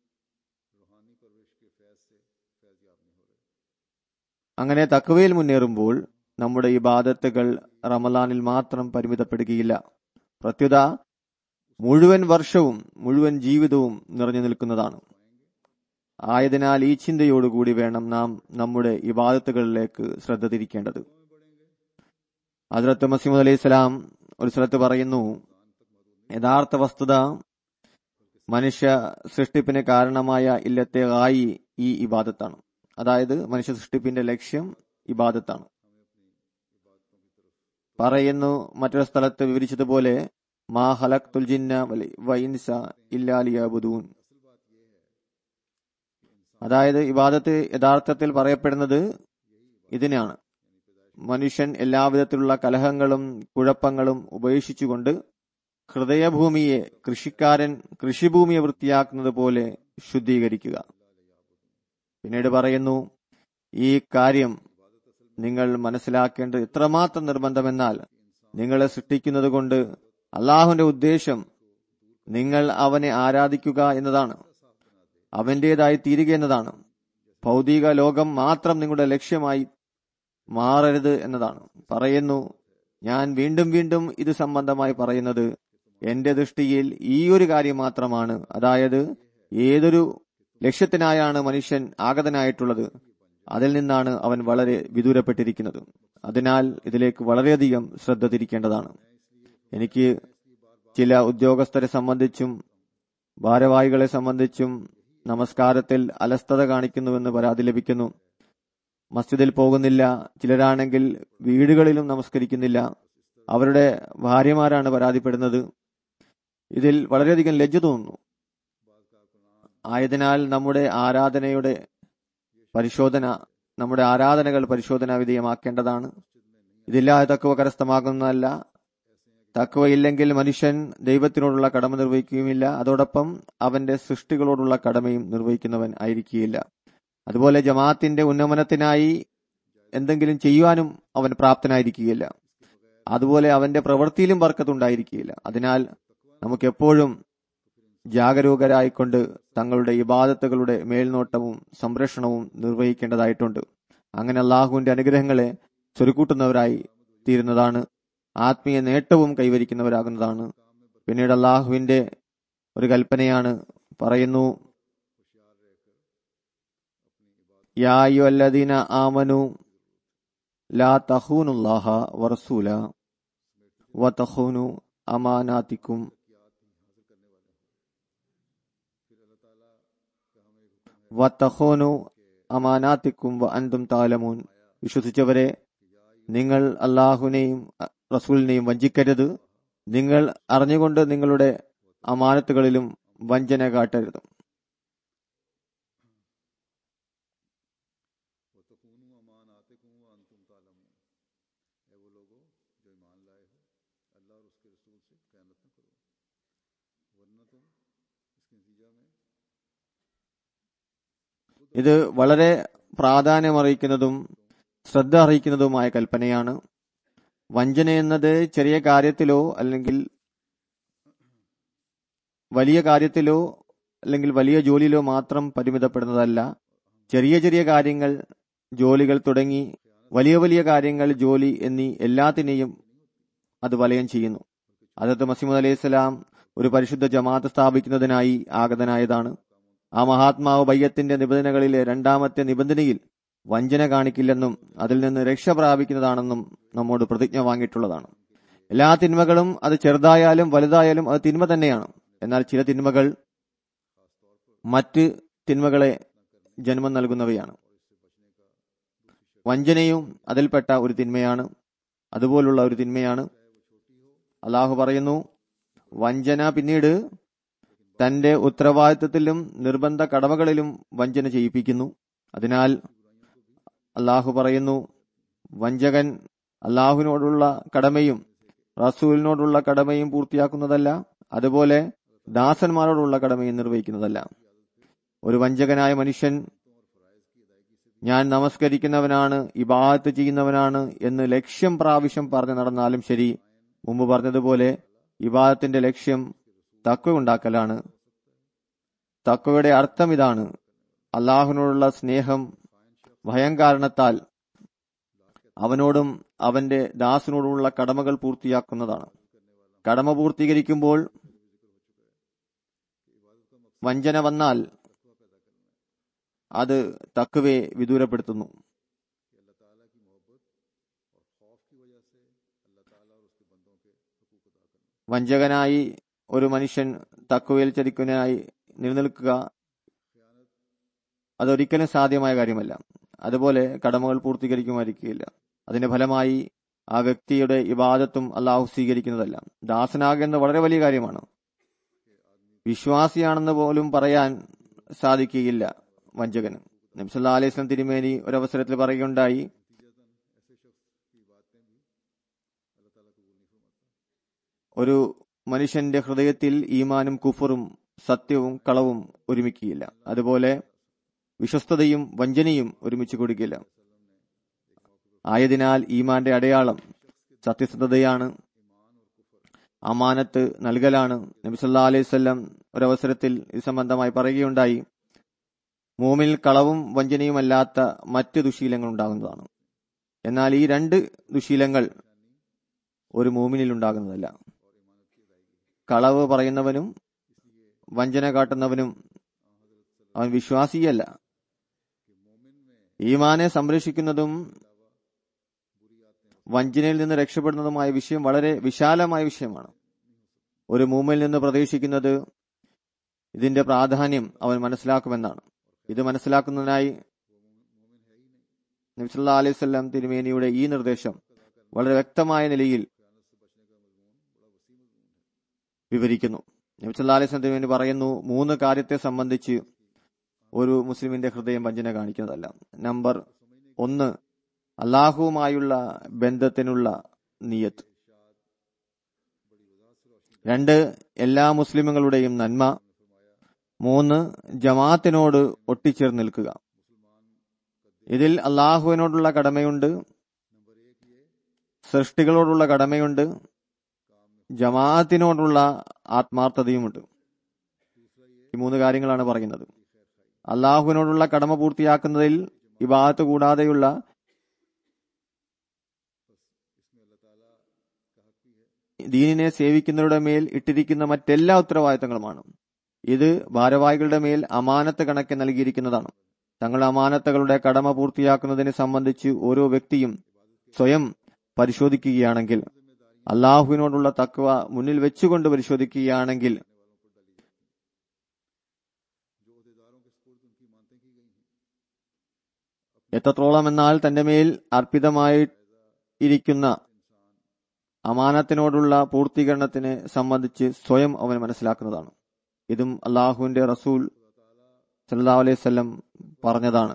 അങ്ങനെ തഖ്വയിൽ മുന്നേറുമ്പോൾ നമ്മുടെ ഇബാദത്തുകൾ റമളാനിൽ മാത്രം പരിമിതപ്പെടുകയില്ല. പ്രത്യുത മുഴുവൻ വർഷവും മുഴുവൻ ജീവിതവും നിറഞ്ഞു നിൽക്കുന്നതാണ്. ആയതിനാൽ ഈ ചിന്തയോടുകൂടി വേണം നാം നമ്മുടെ ഇബാദത്തുകളിലേക്ക് ശ്രദ്ധ തിരിക്കേണ്ടത്. ഹദ്റത്ത് മസീഹ് അലൈഹി സ്വലാം ഒരു സ്ഥലത്ത് പറയുന്നു, യഥാർത്ഥ വസ്തുത മനുഷ്യ സൃഷ്ടിപ്പിന് കാരണമായ ഇല്ലത്തെ ആയി ഈ ഇബാദത്താണ്. അതായത് മനുഷ്യ സൃഷ്ടിപ്പിന്റെ ലക്ഷ്യം ഇബാദത്താണ്. പറയുന്നു മറ്റൊരു സ്ഥലത്ത് വിവരിച്ചതുപോലെ, മാ ഖലഖ്തുൽ ജിന്ന വ ഇൻസ ഇല്ലാ ലിയഅ്ബുദൂൻ. അതായത് ഇബാദത്ത് യഥാർത്ഥത്തിൽ പറയപ്പെടുന്നത് ഇതിനാണ്. മനുഷ്യൻ എല്ലാവിധത്തിലുള്ള കലഹങ്ങളും കുഴപ്പങ്ങളും ഉപേക്ഷിച്ചുകൊണ്ട് ഹൃദയഭൂമിയെ കൃഷിക്കാരൻ കൃഷിഭൂമിയെ വൃത്തിയാക്കുന്നത് പോലെ ശുദ്ധീകരിക്കുക. പിന്നീട് പറയുന്നു, ഈ കാര്യം നിങ്ങൾ മനസ്സിലാക്കേണ്ടത് എത്രമാത്രം നിർബന്ധമെന്നാൽ നിങ്ങളെ സൃഷ്ടിക്കുന്നത് കൊണ്ട് അള്ളാഹുവിന്റെ ഉദ്ദേശം നിങ്ങൾ അവനെ ആരാധിക്കുക എന്നതാണ്, അവന്റേതായി തീരുക എന്നതാണ്. ഭൗതിക ലോകം മാത്രം നിങ്ങളുടെ ലക്ഷ്യമായി മാറരുത് എന്നതാണ്. പറയുന്നു, ഞാൻ വീണ്ടും വീണ്ടും ഇത് സംബന്ധമായി പറയുന്നത് എന്റെ ദൃഷ്ടിയിൽ ഈ ഒരു കാര്യം മാത്രമാണ്. അതായത് ഏതൊരു ലക്ഷ്യത്തിനായാണ് മനുഷ്യൻ ആഗതനായിട്ടുള്ളത് അതിൽ നിന്നാണ് അവൻ വളരെ വിദൂരപ്പെട്ടിരിക്കുന്നത്. അതിനാൽ ഇതിലേക്ക് വളരെയധികം ശ്രദ്ധ തിരിക്കേണ്ടതാണ്. എനിക്ക് ചില ഉദ്യോഗസ്ഥരെ സംബന്ധിച്ചും ഭാരവാഹികളെ സംബന്ധിച്ചും നമസ്കാരത്തിൽ അലസത കാണിക്കുന്നുവെന്ന് പരാതി ലഭിക്കുന്നു. മസ്ജിദിൽ പോകുന്നില്ല. ചിലരാണെങ്കിൽ വീടുകളിലും നമസ്കരിക്കുന്നില്ല. അവരുടെ ഭാര്യമാരാണ് പരാതിപ്പെടുന്നത്. ഇതിൽ വളരെയധികം ലജ്ജ തോന്നുന്നു. ആയതിനാൽ നമ്മുടെ ആരാധനയുടെ പരിശോധന നമ്മുടെ ആരാധനകൾ പരിശോധനാ വിധേയമാക്കേണ്ടതാണ്. ഇതില്ലാതെ തഖ്വ കരസ്ഥമാകുന്നതല്ല. തഖ്വ ഇല്ലെങ്കിൽ മനുഷ്യൻ ദൈവത്തിനോടുള്ള കടമ നിർവഹിക്കുകയുമില്ല, അതോടൊപ്പം അവന്റെ സൃഷ്ടികളോടുള്ള കടമയും നിർവഹിക്കുന്നവൻ ആയിരിക്കുകയില്ല. അതുപോലെ ജമാഅത്തിന്റെ ഉന്നമനത്തിനായി എന്തെങ്കിലും ചെയ്യുവാനും അവൻ പ്രാപ്തനായിരിക്കുകയില്ല. അതുപോലെ അവന്റെ പ്രവൃത്തിയിലും ബർക്കത്തുണ്ടായിരിക്കുകയില്ല. അതിനാൽ നമുക്കെപ്പോഴും ജാഗരൂകരായിക്കൊണ്ട് തങ്ങളുടെ ഇബാദത്തുകളുടെ മേൽനോട്ടവും സംരക്ഷണവും നിർവഹിക്കേണ്ടതായിട്ടുണ്ട്. അങ്ങനെ അള്ളാഹുവിന്റെ അനുഗ്രഹങ്ങളെ ചൊരുക്കൂട്ടുന്നവരായി തീരുന്നതാണ്, ആത്മീയ നേട്ടവും കൈവരിക്കുന്നവരാകുന്നതാണ്. പിന്നീട് അള്ളാഹുവിന്റെ ഒരു കൽപ്പനയാണ്. പറയുന്നു, യാ അയ്യുഹല്ലദീന ആമനു ലാ തഖൂനുല്ലാഹ വറസൂല വതഖൂനു അമാനാതികും വതഖൂനു അമാനാതികും വഅൻതും തഅലമൂൻ. വിശ്വസിച്ചവരെ, നിങ്ങൾ അല്ലാഹുവിനെയും റസൂലിനെയും വഞ്ചിക്കരുത്. നിങ്ങൾ അറിഞ്ഞുകൊണ്ട് നിങ്ങളുടെ അമാനത്തുകളിലും വഞ്ചന കാട്ടരുത്. ഇത് വളരെ പ്രാധാന്യമറിയിക്കുന്നതും ശ്രദ്ധ അറിയിക്കുന്നതുമായ കൽപ്പനയാണ്. വഞ്ചന എന്നത് ചെറിയ കാര്യത്തിലോ അല്ലെങ്കിൽ വലിയ കാര്യത്തിലോ അല്ലെങ്കിൽ വലിയ ജോലിയിലോ മാത്രം പരിമിതപ്പെടുന്നതല്ല. ചെറിയ ചെറിയ കാര്യങ്ങൾ, ജോലികൾ തുടങ്ങി വലിയ വലിയ കാര്യങ്ങൾ, ജോലി എന്നീ എല്ലാത്തിനെയും അത് വലയം ചെയ്യുന്നു. ഹദരത്ത് മസീഹ് അലൈഹി സ്വലാം ഒരു പരിശുദ്ധ ജമാഅത്ത് സ്ഥാപിക്കുന്നതിനായി ആഗതനായതാണ്. ആ മഹാത്മാവ് ബയ്യത്തിന്റെ നിബന്ധനകളിലെ രണ്ടാമത്തെ നിബന്ധനയിൽ വഞ്ചന കാണിക്കില്ലെന്നും അതിൽ നിന്ന് രക്ഷ പ്രാപിക്കുന്നതാണെന്നും നമ്മോട് പ്രതിജ്ഞ വാങ്ങിയിട്ടുള്ളതാണ്. എല്ലാ തിന്മകളും അത് ചെറുതായാലും വലുതായാലും അത് തിന്മ തന്നെയാണ്. എന്നാൽ ചില തിന്മകൾ മറ്റ് തിന്മകളെ ജന്മം നൽകുന്നവയാണ്. വഞ്ചനയും അതിൽപ്പെട്ട ഒരു തിന്മയാണ്, അതുപോലുള്ള ഒരു തിന്മയാണ്. അള്ളാഹു പറയുന്നു, വഞ്ചന പിന്നീട് തന്റെ ഉത്തരവാദിത്വത്തിലും നിർബന്ധ കടമകളിലും വഞ്ചന ചെയ്യിപ്പിക്കുന്നു. അതിനാൽ അള്ളാഹു പറയുന്നു, വഞ്ചകൻ അള്ളാഹുവിനോടുള്ള കടമയും റസൂലിനോടുള്ള കടമയും പൂർത്തിയാക്കുന്നതല്ല, അതുപോലെ ദാസന്മാരോടുള്ള കടമയും നിർവഹിക്കുന്നതല്ല. ഒരു വഞ്ചകനായ മനുഷ്യൻ ഞാൻ നമസ്കരിക്കുന്നവനാണ്, ഇബാദത്ത് ചെയ്യുന്നവനാണ് എന്ന് ലക്ഷ്യം പ്രാവശ്യം പറഞ്ഞു നടന്നാലും ശരി, മുമ്പ് പറഞ്ഞതുപോലെ ഇബാദത്തിന്റെ ലക്ഷ്യം തഖ്വ ഉണ്ടാക്കലാണ്. തഖ്വയുടെ അർത്ഥം ഇതാണ്: അള്ളാഹുവിനോടുള്ള സ്നേഹം ഭയം കാരണത്താൽ അവനോടും അവന്റെ ദാസനോടുമുള്ള കടമകൾ പൂർത്തിയാക്കുന്നതാണ്. കടമ പൂർത്തീകരിക്കുമ്പോൾ വഞ്ചന വന്നാൽ അത് തഖ്വയെ വിദൂരപ്പെടുത്തുന്നു. വഞ്ചകനായി ഒരു മനുഷ്യൻ തഖ്വയിൽ ചതിക്കുന്നതിനായി നിലനിൽക്കുക അതൊരിക്കലും സാധ്യമായ കാര്യമല്ല. അതുപോലെ കടമകൾ പൂർത്തീകരിക്കുമായിരിക്കില്ല. അതിന്റെ ഫലമായി ആ വ്യക്തിയുടെ ഇബാദത്തും അള്ളാഹു സ്വീകരിക്കുന്നതല്ല. ദാസനാകുന്നത് വളരെ വലിയ കാര്യമാണ്. വിശ്വാസിയാണെന്ന് പോലും പറയാൻ സാധിക്കുകയില്ല വഞ്ചകന്. നബി സല്ലല്ലാഹു അലൈഹി വസല്ലം തിരുമേനി ഒരവസരത്തിൽ പറയുകയുണ്ടായി, ഒരു മനുഷ്യന്റെ ഹൃദയത്തിൽ ഈമാനും കുഫറും സത്യവും കളവും ഒരുമിക്കുകയില്ല. അതുപോലെ വിശ്വസ്തതയും വഞ്ചനയും ഒരുമിച്ച് കൊടുക്കില്ല. ആയതിനാൽ ഈമാന്റെ അടയാളം സത്യസന്ധതയാണ്, അമാനത്ത് നൽകലാണ്. നബി സല്ലല്ലാഹു അലൈഹി വസല്ലം ഒരവസരത്തിൽ ഇത് സംബന്ധമായി പറയുകയുണ്ടായി, മൂമിനിൽ കളവും വഞ്ചനയുമല്ലാത്ത മറ്റ് ദുശീലങ്ങൾ ഉണ്ടാകുന്നതാണ്. എന്നാൽ ഈ രണ്ട് ദുശീലങ്ങൾ ഒരു മൂമിനിൽ ഉണ്ടാകുന്നതല്ല. കളവ് പറയുന്നവനും വഞ്ചന കാട്ടുന്നവനും അവൻ വിശ്വാസിയല്ല. ഈമാനെ സംരക്ഷിക്കുന്നതും വഞ്ചനയിൽ നിന്ന് രക്ഷപ്പെടുന്നതുമായ വിഷയം വളരെ വിശാലമായ വിഷയമാണ്. ഒരു മൂമിനിൽ നിന്ന് പ്രതീക്ഷിക്കുന്നത് ഇതിന്റെ പ്രാധാന്യം അവൻ മനസ്സിലാക്കുമെന്നാണ്. ഇത് മനസ്സിലാക്കുന്നതിനായി നബി സല്ലല്ലാഹു അലൈഹി വസല്ലം തിരുമേനിയുടെ ഈ നിർദ്ദേശം വളരെ വ്യക്തമായ നിലയിൽ വിവരിക്കുന്നു. നബി സല്ലല്ലാഹു അലൈഹി വസല്ലം തിരുമേനി പറയുന്നു, മൂന്ന് കാര്യത്തെ സംബന്ധിച്ച് ഒരു മുസ്ലിമിന്റെ ഹൃദയം വഞ്ചന കാണിക്കുന്നതല്ല. നമ്പർ ഒന്ന്, അള്ളാഹുവുമായുള്ള ബന്ധത്തിനുള്ള നിയത്ത്. രണ്ട്, എല്ലാ മുസ്ലിമുകളുടെയും നന്മ. മൂന്ന്, ജമാഅത്തിനോട് ഒട്ടിച്ചേർന്ന് നിൽക്കുക. ഇതിൽ അള്ളാഹുവിനോടുള്ള കടമയുണ്ട്, സൃഷ്ടികളോടുള്ള കടമയുണ്ട്, ജമാഅത്തിനോടുള്ള ആത്മാർത്ഥതയുമുണ്ട്. ഈ മൂന്ന് കാര്യങ്ങളാണ് പറയുന്നത്. അള്ളാഹുവിനോടുള്ള കടമ പൂർത്തിയാക്കുന്നതിൽ ഇബാദത്ത് കൂടാതെയുള്ള ദീനിനെ സേവിക്കുന്നവരുടെ മേൽ ഇട്ടിരിക്കുന്ന മറ്റെല്ലാ ഉത്തരവാദിത്തങ്ങളുമാണ്. ഇത് ഭാരവാഹികളുടെ മേൽ അമാനത്ത് കണക്കെ നൽകിയിരിക്കുന്നതാണ്. തങ്ങളുടെ അമാനത്തുകളുടെ കടമ പൂർത്തിയാക്കുന്നതിനെ സംബന്ധിച്ച് ഓരോ വ്യക്തിയും സ്വയം പരിശോധിക്കുകയാണെങ്കിൽ, അള്ളാഹുവിനോടുള്ള തഖ്വ മുന്നിൽ വെച്ചുകൊണ്ട് പരിശോധിക്കുകയാണെങ്കിൽ എത്രത്തോളം എന്നാൽ തന്റെ മേൽ അർപ്പിതമായിരിക്കുന്ന അമാനത്തിനോടുള്ള പൂർത്തീകരണത്തിനെ സംബന്ധിച്ച് സ്വയം അവൻ മനസ്സിലാക്കുന്നതാണ്. ഇതും അള്ളാഹുവിന്റെ റസൂൽ സല്ലല്ലാഹു അലൈഹി വസല്ലം പറഞ്ഞതാണ്.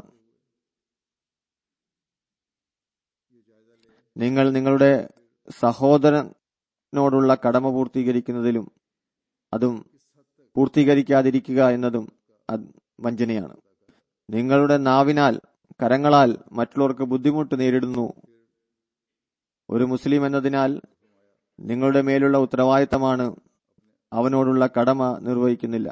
നിങ്ങൾ നിങ്ങളുടെ സഹോദരനോടുള്ള കടമ പൂർത്തീകരിക്കുന്നതിലും അതും പൂർത്തീകരിക്കാതിരിക്കുക എന്നതും വഞ്ചനയാണ്. നിങ്ങളുടെ നാവിനാൽ കരങ്ങളാൽ മറ്റുള്ളവർക്ക് ബുദ്ധിമുട്ട് നേരിടുന്നു. ഒരു മുസ്ലിം എന്നതിനാൽ നിങ്ങളുടെ മേലുള്ള ഉത്തരവാദിത്തമാണ് അവനോടുള്ള കടമ നിർവഹിക്കുന്നില്ല.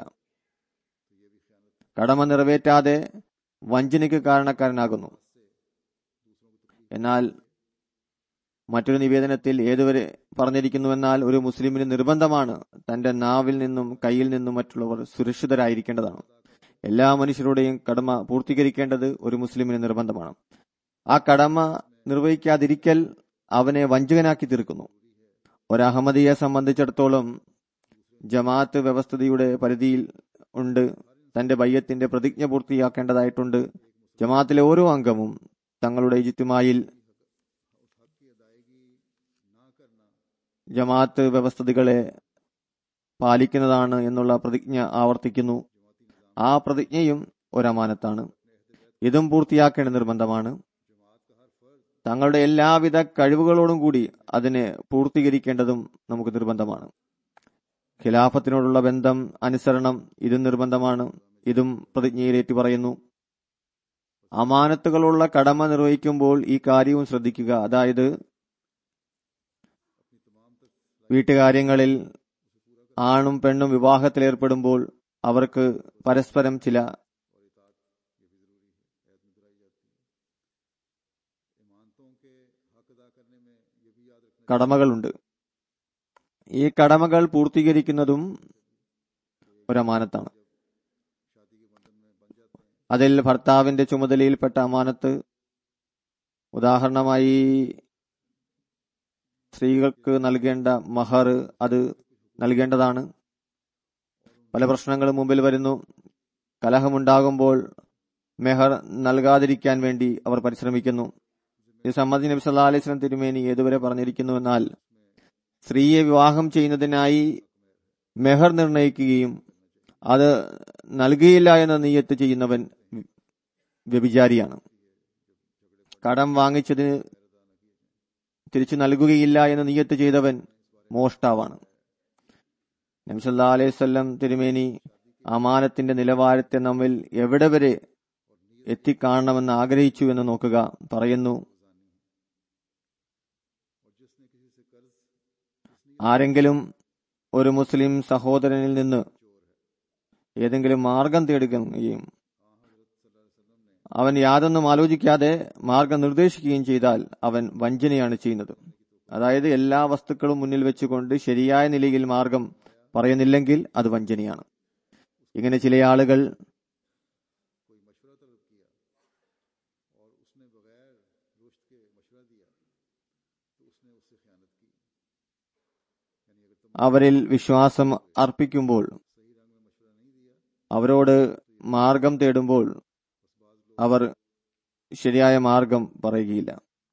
കടമ നിറവേറ്റാതെ വഞ്ചനയ്ക്ക് കാരണക്കാരനാകുന്നു. എന്നാൽ മറ്റൊരു നിവേദനത്തിൽ ഏതുവരെ പറഞ്ഞിരിക്കുന്നുവെന്നാൽ ഒരു മുസ്ലിമിന് നിർബന്ധമാണ് തന്റെ നാവിൽ നിന്നും കയ്യിൽ നിന്നും മറ്റുള്ളവർ സുരക്ഷിതരായിരിക്കേണ്ടതാണ്. എല്ലാ മനുഷ്യരുടെയും കടമ പൂർത്തീകരിക്കേണ്ടത് ഒരു മുസ്ലിമിന് നിർബന്ധമാണ്. ആ കടമ നിർവഹിക്കാതിരിക്കൽ അവനെ വഞ്ചകനാക്കി തീർക്കുന്നു. ഒരു അഹമ്മദിയെ സംബന്ധിച്ചിടത്തോളം ജമാഅത്ത് വ്യവസ്ഥിതിയുടെ പരിധിയിൽ ഉണ്ട്. തന്റെ ബയ്യത്തിന്റെ പ്രതിജ്ഞ പൂർത്തിയാക്കേണ്ടതായിട്ടുണ്ട്. ജമാഅത്തിലെ ഓരോ അംഗവും തങ്ങളുടെ ഇജ്തിമായിൽ ജമാഅത്ത് വ്യവസ്ഥിതികളെ പാലിക്കുന്നതാണ് എന്നുള്ള പ്രതിജ്ഞ ആവർത്തിക്കുന്നു. ആ പ്രതിജ്ഞയും ഒരമാനത്താണ്. ഇതും പൂർത്തിയാക്കേണ്ട നിർബന്ധമാണ്. തങ്ങളുടെ എല്ലാവിധ കഴിവുകളോടും കൂടി അതിനെ പൂർത്തീകരിക്കേണ്ടതും നമുക്ക് നിർബന്ധമാണ്. ഖിലാഫത്തിനോടുള്ള ബന്ധം, അനുസരണം ഇതും നിർബന്ധമാണ്. ഇതും പ്രതിജ്ഞയിലേറ്റു പറയുന്നു. അമാനത്തുകളുള്ള കടമ നിർവഹിക്കുമ്പോൾ ഈ കാര്യവും ശ്രദ്ധിക്കുക. അതായത് വീട്ടുകാര്യങ്ങളിൽ ആണും പെണ്ണും വിവാഹത്തിലേർപ്പെടുമ്പോൾ അവർക്ക് പരസ്പരം ചില കടമകളുണ്ട്. ഈ കടമകൾ പൂർത്തീകരിക്കുന്നതും ഒരമാനത്താണ്. അതിൽ ഭർത്താവിന്റെ ചുമതലയിൽപ്പെട്ട അമാനത്ത്, ഉദാഹരണമായി സ്ത്രീകൾക്ക് നൽകേണ്ട മഹർ, അത് നൽകേണ്ടതാണ്. പല പ്രശ്നങ്ങളും മുമ്പിൽ വരുന്നു. കലഹമുണ്ടാകുമ്പോൾ മെഹർ നൽകാതിരിക്കാൻ വേണ്ടി അവർ പരിശ്രമിക്കുന്നു. ഇത് സംബന്ധിച്ച് നബി സല്ലല്ലാഹു അലൈഹി വസല്ലം തിരുമേനി ഏതുവരെ പറഞ്ഞിരിക്കുന്നുവെന്നാൽ സ്ത്രീയെ വിവാഹം ചെയ്യുന്നതിനായി മെഹർ നിർണയിക്കുകയും അത് നൽകിയില്ല എന്ന നിയ്യത്ത് ചെയ്യുന്നവൻ വ്യഭിചാരിയാണ്. കടം വാങ്ങിച്ചതിന് തിരിച്ചു നൽകുകയില്ല എന്ന് നിയ്യത്ത് ചെയ്തവൻ മോഷ്ടാവാണ്. നബി സല്ലല്ലാഹു അലൈഹി വസല്ലം തിരുമേനി അമാനത്തിന്റെ നിലവാരത്തെ നമ്മിൽ എവിടെ വരെ എത്തിക്കാണണമെന്ന് ആഗ്രഹിച്ചു എന്ന് നോക്കുക. പറയുന്നു, ആരെങ്കിലും ഒരു മുസ്ലിം സഹോദരനിൽ നിന്ന് ഏതെങ്കിലും മാർഗം തേടുകയും അവൻ യാതൊന്നും ആലോചിക്കാതെ മാർഗം നിർദ്ദേശിക്കുകയും ചെയ്താൽ അവൻ വഞ്ചനയാണ് ചെയ്യുന്നത്. അതായത് എല്ലാ വസ്തുക്കളും മുന്നിൽ വെച്ചുകൊണ്ട് ശരിയായ നിലയിൽ മാർഗം പറയുന്നില്ലെങ്കിൽ അത് വഞ്ചനയാണ്. ഇങ്ങനെ ചില ആളുകൾ അവരിൽ വിശ്വാസം അർപ്പിക്കുമ്പോൾ, അവരോട് മാർഗം തേടുമ്പോൾ അവർ ശരിയായ മാർഗം പറയുകയില്ല.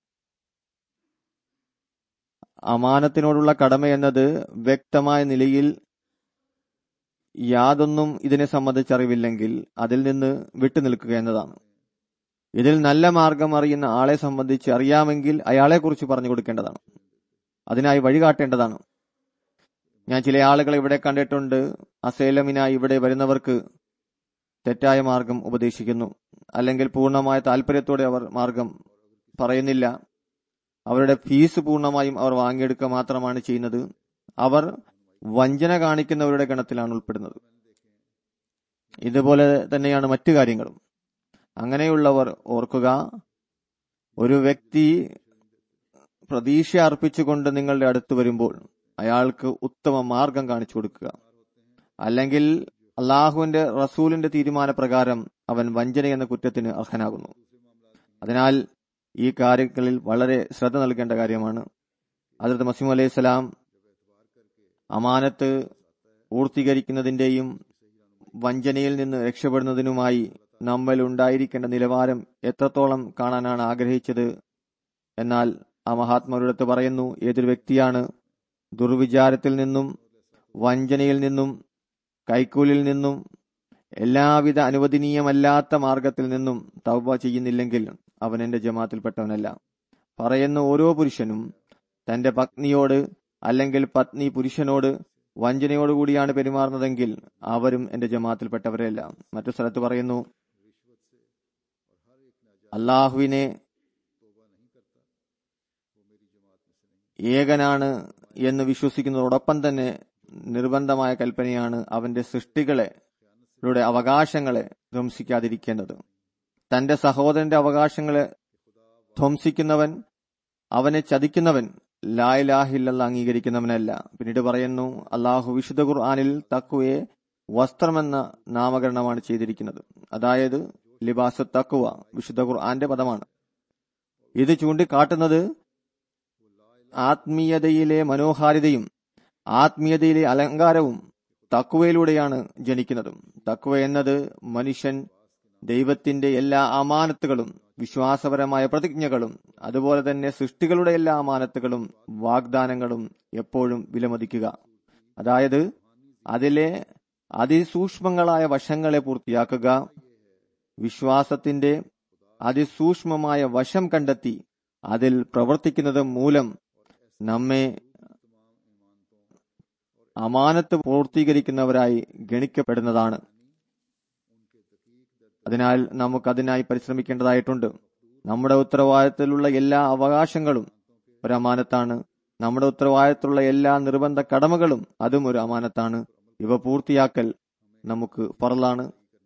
അമാനത്തിനോടുള്ള കടമ എന്നത് വ്യക്തമായ നിലയിൽ യാതൊന്നും ഇതിനെ സംബന്ധിച്ചറിവില്ലെങ്കിൽ അതിൽ നിന്ന് വിട്ടുനിൽക്കുക എന്നതാണ്. ഇതിൽ നല്ല മാർഗം അറിയുന്ന ആളെ സംബന്ധിച്ച് അറിയാമെങ്കിൽ അയാളെക്കുറിച്ച് പറഞ്ഞു കൊടുക്കേണ്ടതാണ്. അതിനായി വഴികാട്ടേണ്ടതാണ്. ഞാൻ ചില ആളുകളെ ഇവിടെ കണ്ടിട്ടുണ്ട്. അസേലമിനായി ഇവിടെ വരുന്നവർക്ക് തെറ്റായ മാർഗം ഉപദേശിക്കുന്നു. അല്ലെങ്കിൽ പൂർണ്ണമായ താല്പര്യത്തോടെ അവർ മാർഗം പറയുന്നില്ല. അവരുടെ ഫീസ് പൂർണ്ണമായും അവർ വാങ്ങിയെടുക്കുക മാത്രമാണ് ചെയ്യുന്നത്. അവർ വഞ്ചന കാണിക്കുന്നവരുടെ ഗണത്തിലാണ് ഉൾപ്പെടുന്നത്. ഇതുപോലെ തന്നെയാണ് മറ്റു കാര്യങ്ങളും. അങ്ങനെയുള്ളവർ ഓർക്കുക, ഒരു വ്യക്തി പ്രതീക്ഷ അർപ്പിച്ചുകൊണ്ട് നിങ്ങളുടെ അടുത്ത് വരുമ്പോൾ അയാൾക്ക് ഉത്തമ മാർഗം കാണിച്ചു കൊടുക്കുക. അല്ലെങ്കിൽ അള്ളാഹുവിന്റെ റസൂലിന്റെ തീരുമാനപ്രകാരം അവൻ വഞ്ചന എന്ന കുറ്റത്തിന് അർഹനാകുന്നു. അതിനാൽ ഈ കാര്യങ്ങളിൽ വളരെ ശ്രദ്ധ നൽകേണ്ട കാര്യമാണ്. ഹദ്റത്ത് മസീഹ് അലൈഹി സ്വലാം അമാനത്ത് പൂർത്തീകരിക്കുന്നതിന്റെയും വഞ്ചനയിൽ നിന്ന് രക്ഷപ്പെടുന്നതിനുമായി നമ്മൾ ഉണ്ടായിരിക്കേണ്ട നിലവാരം എത്രത്തോളം കാണാനാണ് ആഗ്രഹിച്ചത്. എന്നാൽ ആ മഹാത്മാരുടെ പറയുന്നു, ഏതൊരു വ്യക്തിയാണ് ദുർവിചാരത്തിൽ നിന്നും വഞ്ചനയിൽ നിന്നും കൈക്കൂലിൽ നിന്നും എല്ലാവിധ അനുവദനീയമല്ലാത്ത മാർഗത്തിൽ നിന്നും തൗബ ചെയ്യുന്നില്ലെങ്കിൽ അവൻ എന്റെ ജമാഅത്തിൽപ്പെട്ടവനല്ല. പറയുന്ന ഓരോ പുരുഷനും തന്റെ പത്നിയോട് അല്ലെങ്കിൽ പത്നി പുരുഷനോട് വഞ്ചനയോടുകൂടിയാണ് പെരുമാറുന്നതെങ്കിൽ അവരും എന്റെ ജമാഅത്തിൽപ്പെട്ടവരല്ല. മറ്റു സ്ഥലത്ത് പറയുന്നു, അള്ളാഹുവിനെ ഏകനാണ് എന്ന് വിശ്വസിക്കുന്നതോടൊപ്പം തന്നെ നിർബന്ധമായ കൽപ്പനയാണ് അവന്റെ സൃഷ്ടികളെ യുടെ അവകാശങ്ങളെ ധ്വംസിക്കാതിരിക്കേണ്ടത്. തന്റെ സഹോദരന്റെ അവകാശങ്ങളെ ധ്വംസിക്കുന്നവൻ അവനെ ചതിക്കുന്നവൻ ലാ ഇലാഹ ഇല്ലല്ലാഹ് അംഗീകരിക്കുന്നവനല്ല. പിന്നീട് പറയുന്നു, അള്ളാഹു വിശുദ്ധ ഖുർആനിൽ തഖ്വയെ വസ്ത്രമെന്ന നാമകരണമാണ് ചെയ്തിരിക്കുന്നത്. അതായത് ലിബാസു തഖ്വ വിശുദ്ധ ഖുർആന്റെ പദമാണ്. ഇത് ചൂണ്ടിക്കാട്ടുന്നത് ആത്മീയതയിലെ മനോഹാരിതയും ആത്മീയതയിലെ അലങ്കാരവും തഖ്വയിലൂടെയാണ് ജനിക്കുന്നത്. തഖ്വ എന്നത് മനുഷ്യൻ ദൈവത്തിന്റെ എല്ലാ അമാനത്തുകളും വിശ്വാസപരമായ പ്രതിജ്ഞകളും അതുപോലെ തന്നെ സൃഷ്ടികളുടെ എല്ലാ അമാനത്തുകളും വാഗ്ദാനങ്ങളും എപ്പോഴും വിലമതിക്കുക. അതായത് അതിലെ അതിസൂക്ഷ്മങ്ങളായ വശങ്ങളെ പൂർത്തിയാക്കുക. വിശ്വാസത്തിന്റെ അതിസൂക്ഷ്മമായ വശം കണ്ടെത്തി അതിൽ പ്രവർത്തിക്കുന്നത് മൂലം നമ്മെ അമാനത്ത് പൂർത്തീകരിക്കുന്നവരായി ഗണിക്കപ്പെടുന്നതാണ്. അതിനാൽ നമുക്കതിനായി പരിശ്രമിക്കേണ്ടതായിട്ടുണ്ട്. നമ്മുടെ ഉത്തരവാദിത്തത്തിലുള്ള എല്ലാ അവകാശങ്ങളും ഒരു അമാനത്താണ്. നമ്മുടെ ഉത്തരവാദിത്തത്തിലുള്ള എല്ലാ നിർബന്ധ കടമകളും അതും ഒരു അമാനത്താണ്. ഇവ പൂർത്തിയാക്കൽ നമുക്ക് ഫർളാണ്.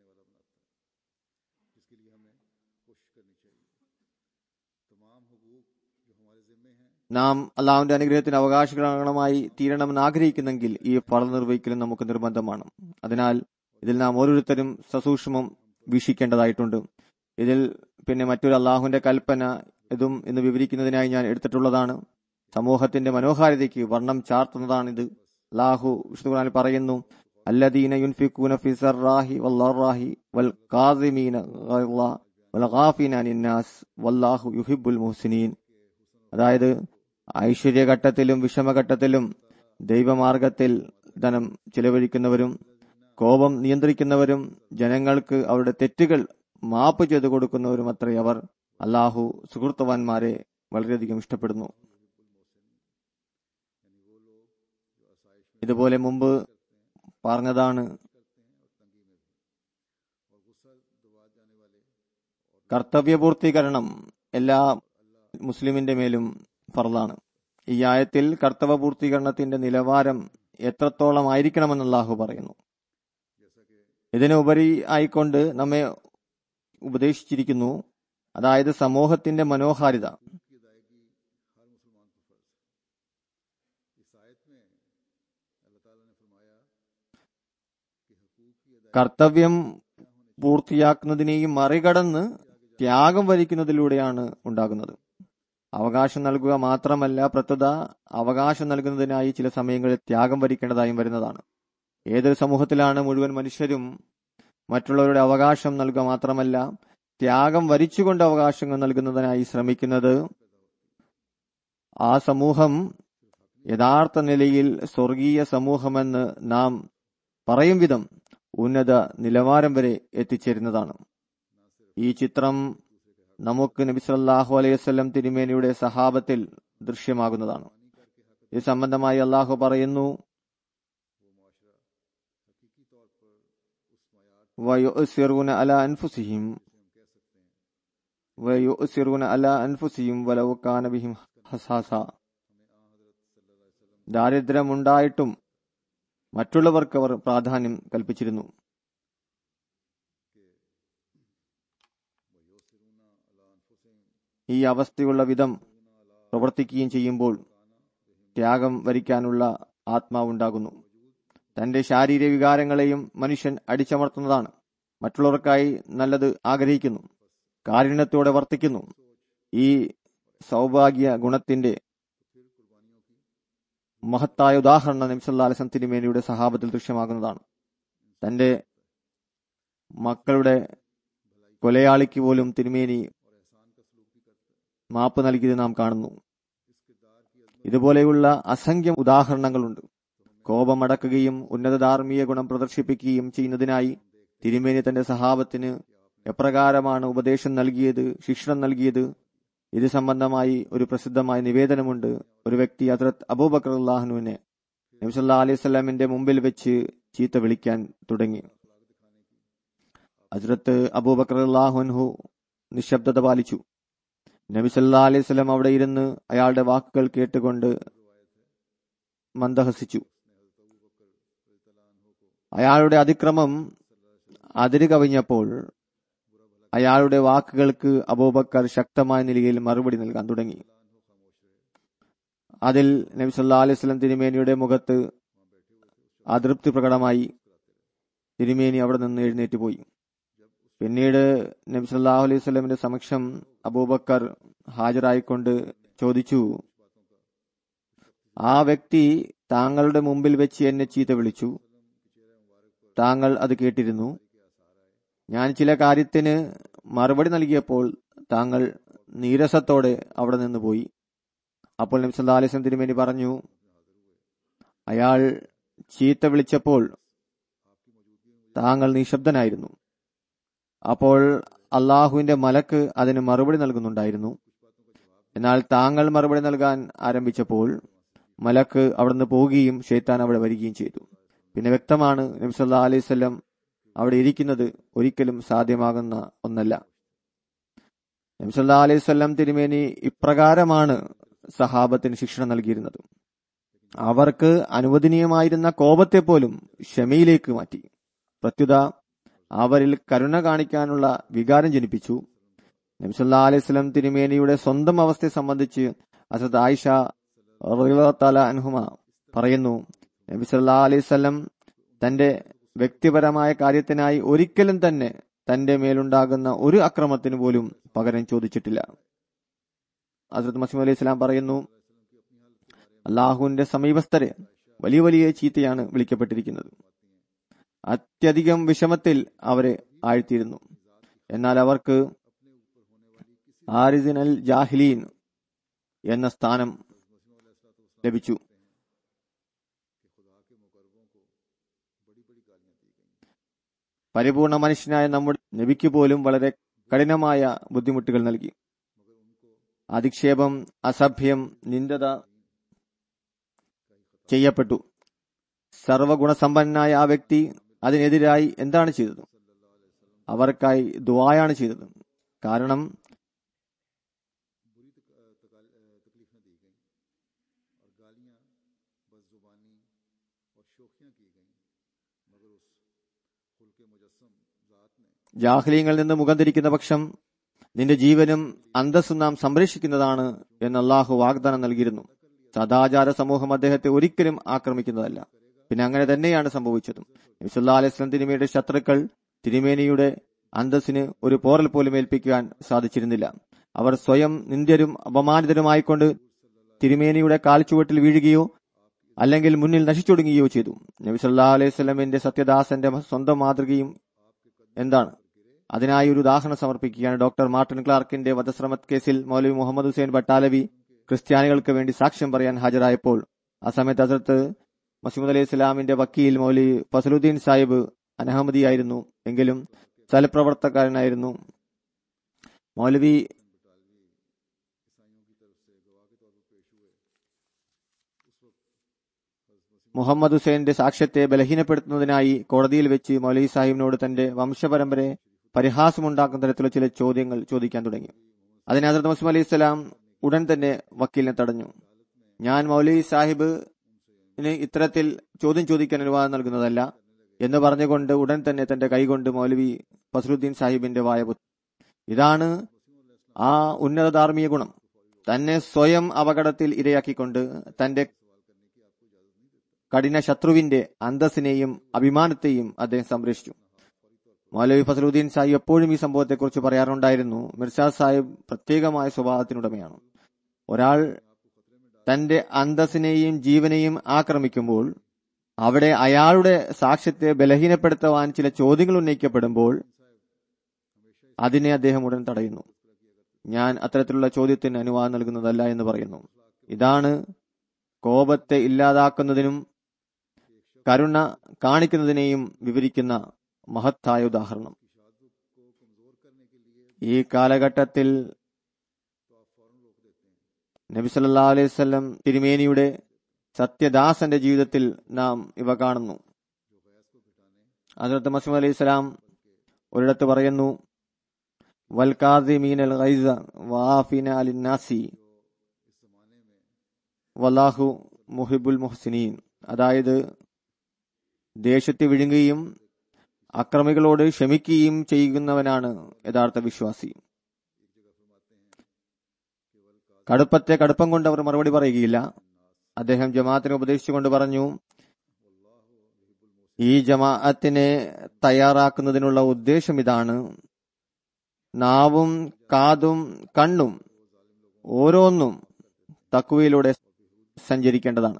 നാം അള്ളാഹുവിന്റെ അനുഗ്രഹത്തിന് അവകാശികളായി തീരണമെന്ന് ആഗ്രഹിക്കുന്നെങ്കിൽ ഈ ഫർള് നിർവഹിക്കലും നമുക്ക് നിർബന്ധമാണ്. അതിനാൽ ഇതിൽ നാം ഓരോരുത്തരും സസൂക്ഷ്മം വീക്ഷിക്കേണ്ടതായിട്ടുണ്ട്. ഇതിൽ പിന്നെ മറ്റൊരു അള്ളാഹുവിന്റെ കൽപ്പന ഇതും ഇന്ന് വിവരിക്കുന്നതിനായി ഞാൻ എടുത്തിട്ടുള്ളതാണ്. സമൂഹത്തിന്റെ മനോഹാരിതയ്ക്ക് വർണ്ണം ചാർത്തുന്നതാണിത്. അള്ളാഹു വിശുദ്ധ ഖുർആനിൽ പറയുന്നു, അല്ലദീന യുൻഫിഖൂന ഫി സർറാഹി വല്ലറാഹി വൽ കാസിമീന ഗൈള വൽ ഗാഫിന അനിന്നാസ് വല്ലാഹു യുഹിബ്ബുൽ മുഹ്സിനീൻ. അതായത് ഐശ്വര്യഘട്ടത്തിലും വിഷമഘട്ടത്തിലും ദൈവമാർഗത്തിൽ ധനം ചെലവഴിക്കുന്നവരും കോപം നിയന്ത്രിക്കുന്നവരും ജനങ്ങൾക്ക് അവരുടെ തെറ്റുകൾ മാപ്പ് ചെയ്തു കൊടുക്കുന്നവരും അത്രേ അവർ. അള്ളാഹു സുഹൃത്തവാന്മാരെ വളരെയധികം ഇഷ്ടപ്പെടുന്നു. ഇതുപോലെ മുമ്പ് പറഞ്ഞതാണ്, കർത്തവ്യപൂർത്തീകരണം എല്ലാ മുസ്ലിമിന്റെ മേലും ഫർളാണ്. ഈ ആയത്തിൽ കർത്തവ്യപൂർത്തീകരണത്തിന്റെ നിലവാരം എത്രത്തോളം ആയിരിക്കണമെന്ന് അല്ലാഹു പറയുന്നു. ഇതിനുപരി ആയിക്കൊണ്ട് നമ്മെ ഉപദേശിച്ചിരിക്കുന്നു. അതായത് സമൂഹത്തിന്റെ മനോഹാരിത. കർത്തവ്യം പൂർത്തിയാക്കുന്നതിനെയും മറികടന്ന് ത്യാഗം വരിക്കുന്നതിലൂടെയാണ് ഉണ്ടാകുന്നത്. അവകാശം നൽകുക മാത്രമല്ല, പ്രത്യുത അവകാശം നൽകുന്നതിനായി ചില സമയങ്ങളിൽ ത്യാഗം വരിക്കേണ്ടതായും വരുന്നതാണ്. ഏതൊരു സമൂഹത്തിലാണ് മുഴുവൻ മനുഷ്യരും മറ്റുള്ളവരുടെ അവകാശം നൽകുക മാത്രമല്ല ത്യാഗം വരിച്ചുകൊണ്ട് അവകാശങ്ങൾ നൽകുന്നതിനായി ശ്രമിക്കുന്നത്, ആ സമൂഹം യഥാർത്ഥ നിലയിൽ സ്വർഗീയ സമൂഹമെന്ന് നാം പറയും വിധം ഉന്നത നിലവാരം വരെ എത്തിച്ചേരുന്നതാണ്. ഈ ചിത്രം നമുക്ക് നബി സല്ലല്ലാഹു അലൈഹി വസല്ലം തിരുമേനിയുടെ സഹാബത്തിൽ ദൃശ്യമാകുന്നതാണ്. ഇത് സംബന്ധമായി അല്ലാഹു പറയുന്നു, വയുസിറൂന അലാ അൻഫുസിഹിം വയുസിറൂന അലാ അൻഫുസിഹിം വലൗ കാന ബിഹിം ഹസാസ. ദാരിദ്ര്യമുണ്ടായിട്ടും മറ്റുള്ളവർക്ക് അവർ പ്രാധാന്യം കൽപ്പിച്ചിരുന്നു. ഈ അവസ്ഥയുള്ള വിധം പ്രവർത്തിക്കുകയും ചെയ്യുമ്പോൾ ത്യാഗം വരിക്കാനുള്ള ആത്മാവുണ്ടാകുന്നു. തന്റെ ശാരീരിക വികാരങ്ങളെയും മനുഷ്യൻ അടിച്ചമർത്തുന്നതാണ്. മറ്റുള്ളവർക്കായി നല്ലത് ആഗ്രഹിക്കുന്നു, കാരുണ്യത്തോടെ വർത്തിക്കുന്നു. ഈ സൗഭാഗ്യ ഗുണത്തിന്റെ മഹത്തായ ഉദാഹരണം നബി സല്ലല്ലാഹു അലൈഹി വസല്ലം തിരുമേനിയുടെ സഹാബത്തിൽ ദൃശ്യമാകുന്നതാണ്. തന്റെ മക്കളുടെ കൊലയാളിക്ക് പോലും തിരുമേനി മാപ്പ് നൽകിയത് നാം കാണുന്നു. ഇതുപോലെയുള്ള അസംഖ്യം ഉദാഹരണങ്ങളുണ്ട്. കോപമടക്കുകയും ഉന്നത ധാർമ്മിക ഗുണം പ്രദർശിപ്പിക്കുകയും ചെയ്യുന്നതിനായി തിരുമേനി തന്റെ സഹാബത്തിന് എപ്രകാരമാണ് ഉപദേശം നൽകിയത്, ശിക്ഷണം നൽകിയത്, ഇത് സംബന്ധമായി ഒരു പ്രസിദ്ധമായ നിവേദനമുണ്ട്. ഒരു വ്യക്തി ഹദ്റത്ത് അബൂബക്കർ റളിയല്ലാഹുവിനെ നബി സല്ലല്ലാഹു അലൈഹി വസല്ലമിന്റെ മുമ്പിൽ വെച്ച് ചീത്ത വിളിക്കാൻ തുടങ്ങി. ഹദ്റത്ത് അബൂബക്കർ റളിയല്ലാഹു അൻഹു നിശബ്ദത പാലിച്ചു. നബി സല്ലല്ലാഹു അലൈഹി വസല്ലം അവിടെ ഇരുന്ന് അയാളുടെ വാക്കുകൾ കേട്ടുകൊണ്ട് മന്ദഹസിച്ചു. അയാളുടെ അതിക്രമം അതിര് കവിഞ്ഞപ്പോൾ അയാളുടെ വാക്കുകൾക്ക് അബൂബക്കർ ശക്തമായ നിലയിൽ മറുപടി നൽകാൻ തുടങ്ങി. അതിൽ നബി സല്ലല്ലാഹു അലൈഹി വസല്ലം തിരുമേനിയുടെ മുഖത്ത് അതൃപ്തി പ്രകടമായി. തിരുമേനി അവിടെ നിന്ന് എഴുന്നേറ്റ് പോയി. പിന്നീട് നബി സല്ലല്ലാഹു അലൈഹി വസല്ലമിന്റെ സമക്ഷം അബൂബക്കർ ഹാജരായിക്കൊണ്ട് ചോദിച്ചു, ആ വ്യക്തി താങ്കളുടെ മുമ്പിൽ വെച്ച് എന്നെ ചീത്ത വിളിച്ചു, താങ്കൾ അത് കേട്ടിരുന്നു. ഞാൻ ചില കാര്യത്തിന് മറുപടി നൽകിയപ്പോൾ താങ്കൾ നീരസത്തോടെ അവിടെ നിന്ന് പോയി. അപ്പോൾ നബി സല്ലല്ലാഹു അലൈഹി വസല്ലം തിരുമേനി പറഞ്ഞു, അയാൾ ചീത്ത വിളിച്ചപ്പോൾ താങ്കൾ നിശബ്ദനായിരുന്നു. അപ്പോൾ അള്ളാഹുവിന്റെ മലക്ക് അതിന് മറുപടി നൽകുന്നുണ്ടായിരുന്നു. എന്നാൽ താങ്കൾ മറുപടി നൽകാൻ ആരംഭിച്ചപ്പോൾ മലക്ക് അവിടുന്ന് പോവുകയും ശൈത്താൻ അവിടെ വരികയും ചെയ്തു. പിന്നെ വ്യക്തമാണ് നബി സല്ലല്ലാഹു അലൈഹി വസല്ലം അവിടെ ഇരിക്കുന്നത് ഒരിക്കലും സാധ്യമാകുന്ന ഒന്നല്ല. നബി സല്ലല്ലാഹു അലൈഹി വസല്ലം തിരുമേനി ഇപ്രകാരമാണ് സഹാബത്തിന് ശിക്ഷണം നൽകിയിരുന്നത്. അവർക്ക് അനുവദനീയമായിരുന്ന കോപത്തെ പോലും ക്ഷമയിലേക്ക് മാറ്റി. പ്രത്യുത അവരിൽ കരുണ കാണിക്കാനുള്ള വികാരം ജനിപ്പിച്ചു. നബി സല്ലല്ലാഹു അലൈഹി വസല്ലം തിരുമേനിയുടെ സ്വന്തം അവസ്ഥയെ സംബന്ധിച്ച് ഹസ്രത്ത് ആയിഷ റളിയല്ലാഹു തആല അൻഹുമ പറയുന്നു, നബി സല്ലല്ലാഹു അലൈഹി വസല്ലം തന്റെ വ്യക്തിപരമായ കാര്യത്തിനായി ഒരിക്കലും തന്നെ തന്റെ മേലുണ്ടാകുന്ന ഒരു അക്രമത്തിന് പോലും പകരം ചോദിച്ചിട്ടില്ല. ഹസ്രത്ത് മസീഹ് അലൈഹി സ്വലാം പറയുന്നു, അള്ളാഹുവിന്റെ സമീപസ്ഥരെ വലിയ വലിയ ചീത്തയാണ് വിളിക്കപ്പെട്ടിരിക്കുന്നത്. അത്യധികം വിഷമത്തിൽ അവരെ ആഴ്ത്തിയിരുന്നു. എന്നാൽ അവർക്ക് ആരിസിൻ അൽ ജാഹിലീൻ എന്ന സ്ഥാനം ലഭിച്ചു. പരിപൂർണ മനുഷ്യനായ നമ്മുടെ നബിക്ക് പോലും വളരെ കഠിനമായ ബുദ്ധിമുട്ടുകൾ നൽകി. അധിക്ഷേപം, അസഭ്യം, നിന്ദത ചെയ്യപ്പെട്ടു. സർവഗുണസമ്പന്നനായ ആ വ്യക്തി അതിനെതിരായി എന്താണ് ചെയ്തത്? അവർക്കായി ദുആയാണ് ചെയ്തത്. കാരണം ജാഹ്ലിയങ്ങളിൽ നിന്ന് മുഖം തിരിക്കുന്ന പക്ഷം നിന്റെ ജീവനും അന്തസ്സും നാം സംരക്ഷിക്കുന്നതാണ് എന്ന് അള്ളാഹു വാഗ്ദാനം നൽകിയിരുന്നു. സദാചാര സമൂഹം അദ്ദേഹത്തെ ഒരിക്കലും ആക്രമിക്കുന്നതല്ല. പിന്നെ അങ്ങനെ തന്നെയാണ് സംഭവിച്ചത്. നബി സല്ലല്ലാഹു അലൈഹി വസല്ലം തിരുമേനിയുടെ ശത്രുക്കൾ തിരുമേനിയുടെ അന്തസ്സിന് ഒരു പോറൽ പോലും ഏൽപ്പിക്കാൻ സാധിച്ചിരുന്നില്ല. അവർ സ്വയം നിന്ദ്യരും അപമാനിതരുമായിക്കൊണ്ട് തിരുമേനിയുടെ കാൽച്ചുവട്ടിൽ വീഴുകയോ അല്ലെങ്കിൽ മുന്നിൽ നശിച്ചൊടുങ്ങുകയോ ചെയ്തു. നബി സല്ലല്ലാഹു അലൈഹി വസല്ലമിന്റെ സത്യദാസന്റെ സ്വന്തം മാതൃകയും എന്താണ്? അതിനായി ഒരു ഉദാഹരണം സമർപ്പിക്കുകയാണ്. ഡോക്ടർ മാർട്ടിൻ ക്ലാർക്കിന്റെ വധശ്രമ കേസിൽ മൗലവി മുഹമ്മദ് ഹുസൈൻ ബട്ടാലവി ക്രിസ്ത്യാനികൾക്ക് വേണ്ടി സാക്ഷ്യം പറയാൻ ഹാജരായപ്പോൾ ആ സമയത്ത് ഹസ്രത്ത് മസീഹ് അലൈഹി സ്വലാമിന്റെ വക്കീൽ മൗലവി ഫസലുദ്ദീൻ സാഹിബ് അനഹമ്മദിയായിരുന്നു. എങ്കിലും സൽപ്രവർത്തകനായിരുന്നു. മൗലവി മുഹമ്മദ് ഹുസൈന്റെ സാക്ഷ്യത്തെ ബലഹീനപ്പെടുത്തുന്നതിനായി കോടതിയിൽ വെച്ച് മൗലവി സാഹിബിനോട് തന്റെ വംശപരമ്പരയെ പരിഹാസമുണ്ടാക്കുന്ന തരത്തിലുള്ള ചില ചോദ്യങ്ങൾ ചോദിക്കാൻ തുടങ്ങി. അതിന് ഹസ്രത്ത് മസീഹ് അലൈഹി സ്വലാം ഉടൻ തന്നെ വക്കീലിനെ തടഞ്ഞു. ഞാൻ മൗലവി സാഹിബിന് ഇത്തരത്തിൽ ചോദ്യം ചോദിക്കാൻ അനുവാദം നൽകുന്നതല്ല എന്ന് പറഞ്ഞുകൊണ്ട് ഉടൻ തന്നെ തന്റെ കൈകൊണ്ട് മൗലവി ഫസലുദ്ദീൻ സാഹിബിന്റെ വായ പൊത്തി. ഇതാണ് ആ ഉന്നത ധാർമ്മിക ഗുണം. തന്നെ സ്വയം അപകടത്തിൽ ഇരയാക്കിക്കൊണ്ട് തന്റെ കഠിന ശത്രുവിന്റെ അന്തസ്സിനെയും അഭിമാനത്തെയും അദ്ദേഹം സംരക്ഷിച്ചു. മൗലവി ഫസലുദ്ദീൻ സാഹിബ് എപ്പോഴും ഈ സംഭവത്തെക്കുറിച്ച് പറയാറുണ്ടായിരുന്നു. മിർസാ സാഹിബ് പ്രത്യേകമായ സ്വഭാവത്തിനുടമയാണ്. ഒരാൾ തന്റെ അന്തസ്സിനെയും ജീവനെയും ആക്രമിക്കുമ്പോൾ, അവിടെ അയാളുടെ സാക്ഷ്യത്തെ ബലഹീനപ്പെടുത്തുവാൻ ചില ചോദ്യങ്ങൾ ഉന്നയിക്കപ്പെടുമ്പോൾ അതിനെ അദ്ദേഹം ഉടൻ തടയുന്നു. ഞാൻ അത്തരത്തിലുള്ള ചോദ്യത്തിന് അനുവാദം നൽകുന്നതല്ല എന്ന് പറയുന്നു. ഇതാണ് കോപത്തെ ഇല്ലാതാക്കുന്നതിനും കരുണ കാണിക്കുന്നതിനെയും വിവരിക്കുന്ന മഹത്തായ ഉദാഹരണം. ഈ കാലഘട്ടത്തിൽ നബി സല്ലല്ലാഹു അലൈഹി വസല്ലം തിരുമേനിയുടെ സത്യദാസന്റെ ജീവിതത്തിൽ നാം ഇവ കാണുന്നു. ഹസ്രത്ത് മസീഹ് അലൈഹി സ്വലാം ഒരിടത്ത് പറയുന്നു, വൽ കാസിമീനൽ ഗൈസ വആഫിന അലിന്നാസി വല്ലാഹു മുഹിബുൽ മുഹ്സിനീൻ. അതായത് ദേഷ്യത്തെ വിഴുങ്ങുകയും അക്രമികളോട് ക്ഷമിക്കുകയും ചെയ്യുന്നവനാണ് യഥാർത്ഥ വിശ്വാസി. കടുപ്പത്തെ കടുപ്പം കൊണ്ട് അവർ മറുപടി പറയുകയില്ല. അദ്ദേഹം ജമാഅത്തിനെ ഉപദേശിച്ചുകൊണ്ട് പറഞ്ഞു, ഈ ജമാഅത്തിനെ തയ്യാറാക്കുന്നതിനുള്ള ഉദ്ദേശം ഇതാണ്: നാവും കാതും കണ്ണും ഓരോന്നും തഖ്വയിലൂടെ സഞ്ചരിക്കേണ്ടതാണ്.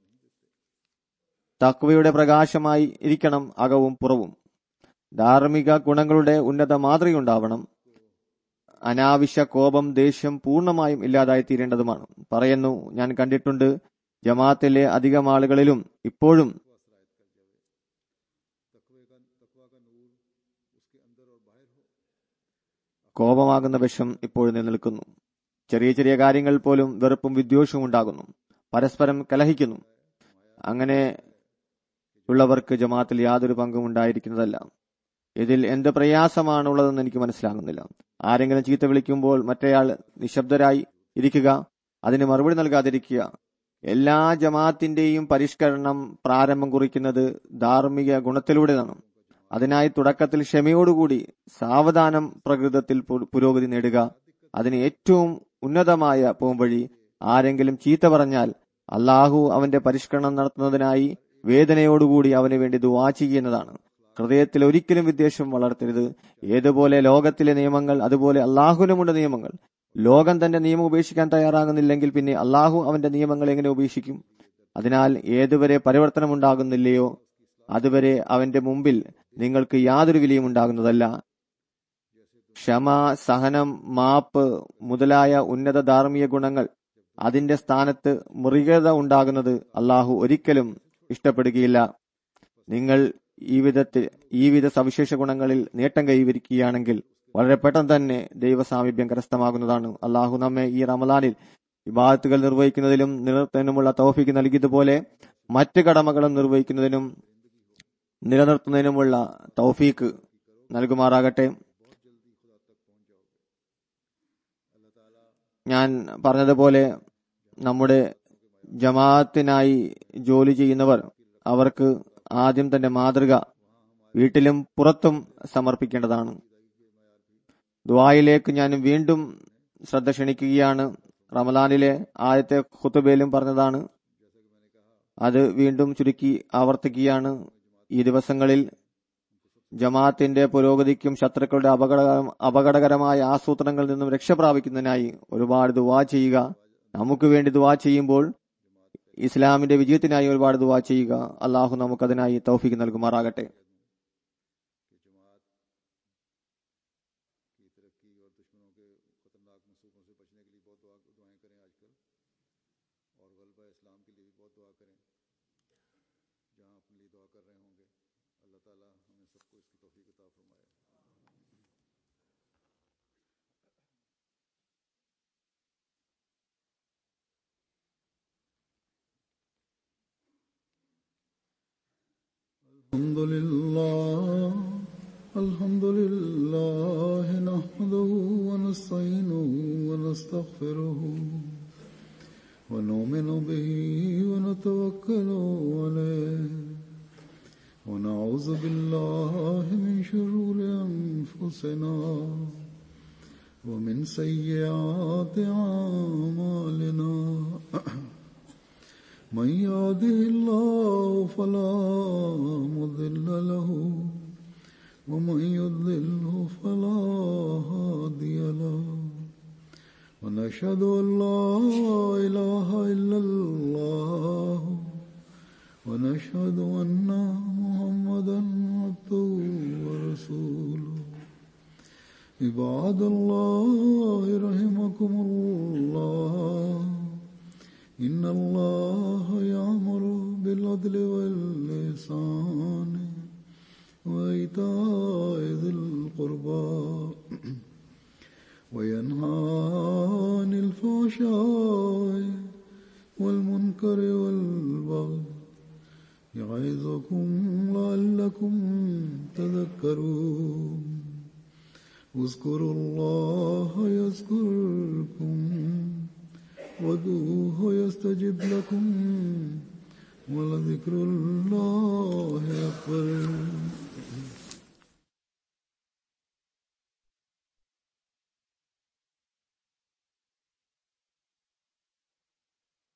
തഖ്വയുടെ പ്രകാശമായി ഇരിക്കണം അകവും പുറവും. ധാർമ്മിക ഗുണങ്ങളുടെ ഉന്നത മാതൃകയുണ്ടാവണം. അനാവശ്യ കോപം, ദേഷ്യം പൂർണ്ണമായും ഇല്ലാതായി തീരേണ്ടതുമാണ്. പറയുന്നു, ഞാൻ കണ്ടിട്ടുണ്ട് ജമാഅത്തിലെ അധികം ആളുകളിലും ഇപ്പോഴും കോപമാകുന്ന വിഷം ഇപ്പോഴും നിലനിൽക്കുന്നു. ചെറിയ ചെറിയ കാര്യങ്ങൾ പോലും വെറുപ്പും വിദ്വേഷവും ഉണ്ടാകുന്നു. പരസ്പരം കലഹിക്കുന്നു. അങ്ങനെ ഉള്ളവർക്ക് ജമാഅത്തിൽ യാതൊരു പങ്കും ഉണ്ടായിരിക്കുന്നതല്ല. ഇതിൽ എന്ത് പ്രയാസമാണുള്ളതെന്ന് എനിക്ക് മനസ്സിലാകുന്നില്ല. ആരെങ്കിലും ചീത്ത വിളിക്കുമ്പോൾ മറ്റേയാൾ നിശബ്ദരായി ഇരിക്കുക, അതിന് മറുപടി നൽകാതിരിക്കുക. എല്ലാ ജമാഅത്തിന്റെയും പരിഷ്കരണം പ്രാരംഭം കുറിക്കുന്നത് ധാർമ്മിക ഗുണത്തിലൂടെയാണ്. അതിനായി തുടക്കത്തിൽ ക്ഷമയോടുകൂടി സാവധാനം പ്രകൃതത്തിൽ പുരോഗതി നേടുക. അതിന് ഏറ്റവും ഉന്നതമായ പോംവഴി ആരെങ്കിലും ചീത്ത പറഞ്ഞാൽ അള്ളാഹു അവന്റെ പരിഷ്കരണം നടത്തുന്നതിനായി വേദനയോടുകൂടി അവന് വേണ്ടി ദുആ ചെയ്യുന്നതാണ്. ഹൃദയത്തിൽ ഒരിക്കലും വിദ്വേഷം വളർത്തരുത്. ഏതുപോലെ ലോകത്തിലെ നിയമങ്ങൾ അതുപോലെ അള്ളാഹുവിനുമുണ്ട് നിയമങ്ങൾ. ലോകം തന്റെ നിയമം ഉപേക്ഷിക്കാൻ തയ്യാറാകുന്നില്ലെങ്കിൽ പിന്നെ അള്ളാഹു അവന്റെ നിയമങ്ങൾ എങ്ങനെ ഉപേക്ഷിക്കും? അതിനാൽ ഏതുവരെ പരിവർത്തനം ഉണ്ടാകുന്നില്ലയോ അതുവരെ അവന്റെ മുമ്പിൽ നിങ്ങൾക്ക് യാതൊരു വിലയും ഉണ്ടാകുന്നതല്ല. ക്ഷമ, സഹനം, മാപ്പ് മുതലായ ഉന്നത ധാർമ്മിക ഗുണങ്ങൾ, അതിന്റെ സ്ഥാനത്ത് മൃഗത ഉണ്ടാകുന്നത് അള്ളാഹു ഒരിക്കലും ഇഷ്ടപ്പെടുകയില്ല. നിങ്ങൾ ഈ വിധത്തിൽ ഈ വിധ സവിശേഷ ഗുണങ്ങളിൽ നേട്ടം കൈവരിക്കുകയാണെങ്കിൽ വളരെ പെട്ടെന്ന് തന്നെ ദൈവസാമീപ്യം കരസ്ഥമാകുന്നതാണ്. അള്ളാഹു നമ്മെ ഈ റമദാനിൽ ഇബാദത്തുകൾ നിർവഹിക്കുന്നതിലും നിലനിർത്തുന്നതിനുമുള്ള തൗഫീക്ക് നൽകിയതുപോലെ മറ്റ് കടമകളും നിർവഹിക്കുന്നതിനും നിലനിർത്തുന്നതിനുമുള്ള തൗഫീക്ക് നൽകുമാറാകട്ടെ. ഞാൻ പറഞ്ഞതുപോലെ നമ്മുടെ ജമാഅത്തിനായി ജോലി ചെയ്യുന്നവർ അവർക്ക് ആദ്യം തന്റെ മാതൃക വീട്ടിലും പുറത്തും സമർപ്പിക്കേണ്ടതാണ്. ദുആയിലേക്ക് ഞാൻ വീണ്ടും ശ്രദ്ധ ക്ഷണിക്കുകയാണ്. റമദാനിലെ ആദ്യത്തെ ഖുതുബയിലും പറഞ്ഞതാണ്. അത് വീണ്ടും ചുരുക്കി ആവർത്തിക്കുകയാണ്. ഈ ദിവസങ്ങളിൽ ജമാഅത്തിന്റെ പുരോഗതിക്കും ശത്രുക്കളുടെ അപകട അപകടകരമായ ആസൂത്രണങ്ങളിൽ നിന്നും രക്ഷ പ്രാപിക്കുന്നതിനായി ഒരുപാട് ദുആ ചെയ്യുക. നമുക്ക് വേണ്ടി ദുആ ചെയ്യുമ്പോൾ ഇസ്ലാമിന്റെ വിജയത്തിനായി ഒരുപാട് ദുആ ചെയ്യുക. അള്ളാഹു നമുക്കതിനായി തൗഫീഖ് നൽകുമാറാകട്ടെ. الحمد لله الحمد لله نحمده ونستعينه ونستغفره ونؤمن به ونتوكل عليه ونعوذ بالله من شرور أنفسنا ومن سيئات أعمالنا من يهده الله فلا مضل له ومن يضلله فلا هادي له ونشهد أن لا إله إلا الله ونشهد أن محمدا عبده ورسوله عباد الله رحمكم الله إن الله يأمر بالعدل والإحسان وإيتاء ذي القربى وينهى عن الفحشاء والمنكر والبغي يعظكم لعلكم تذكرون اذكروا الله يذكركم وادعوه يستجب لكم ولذكر الله أكبر.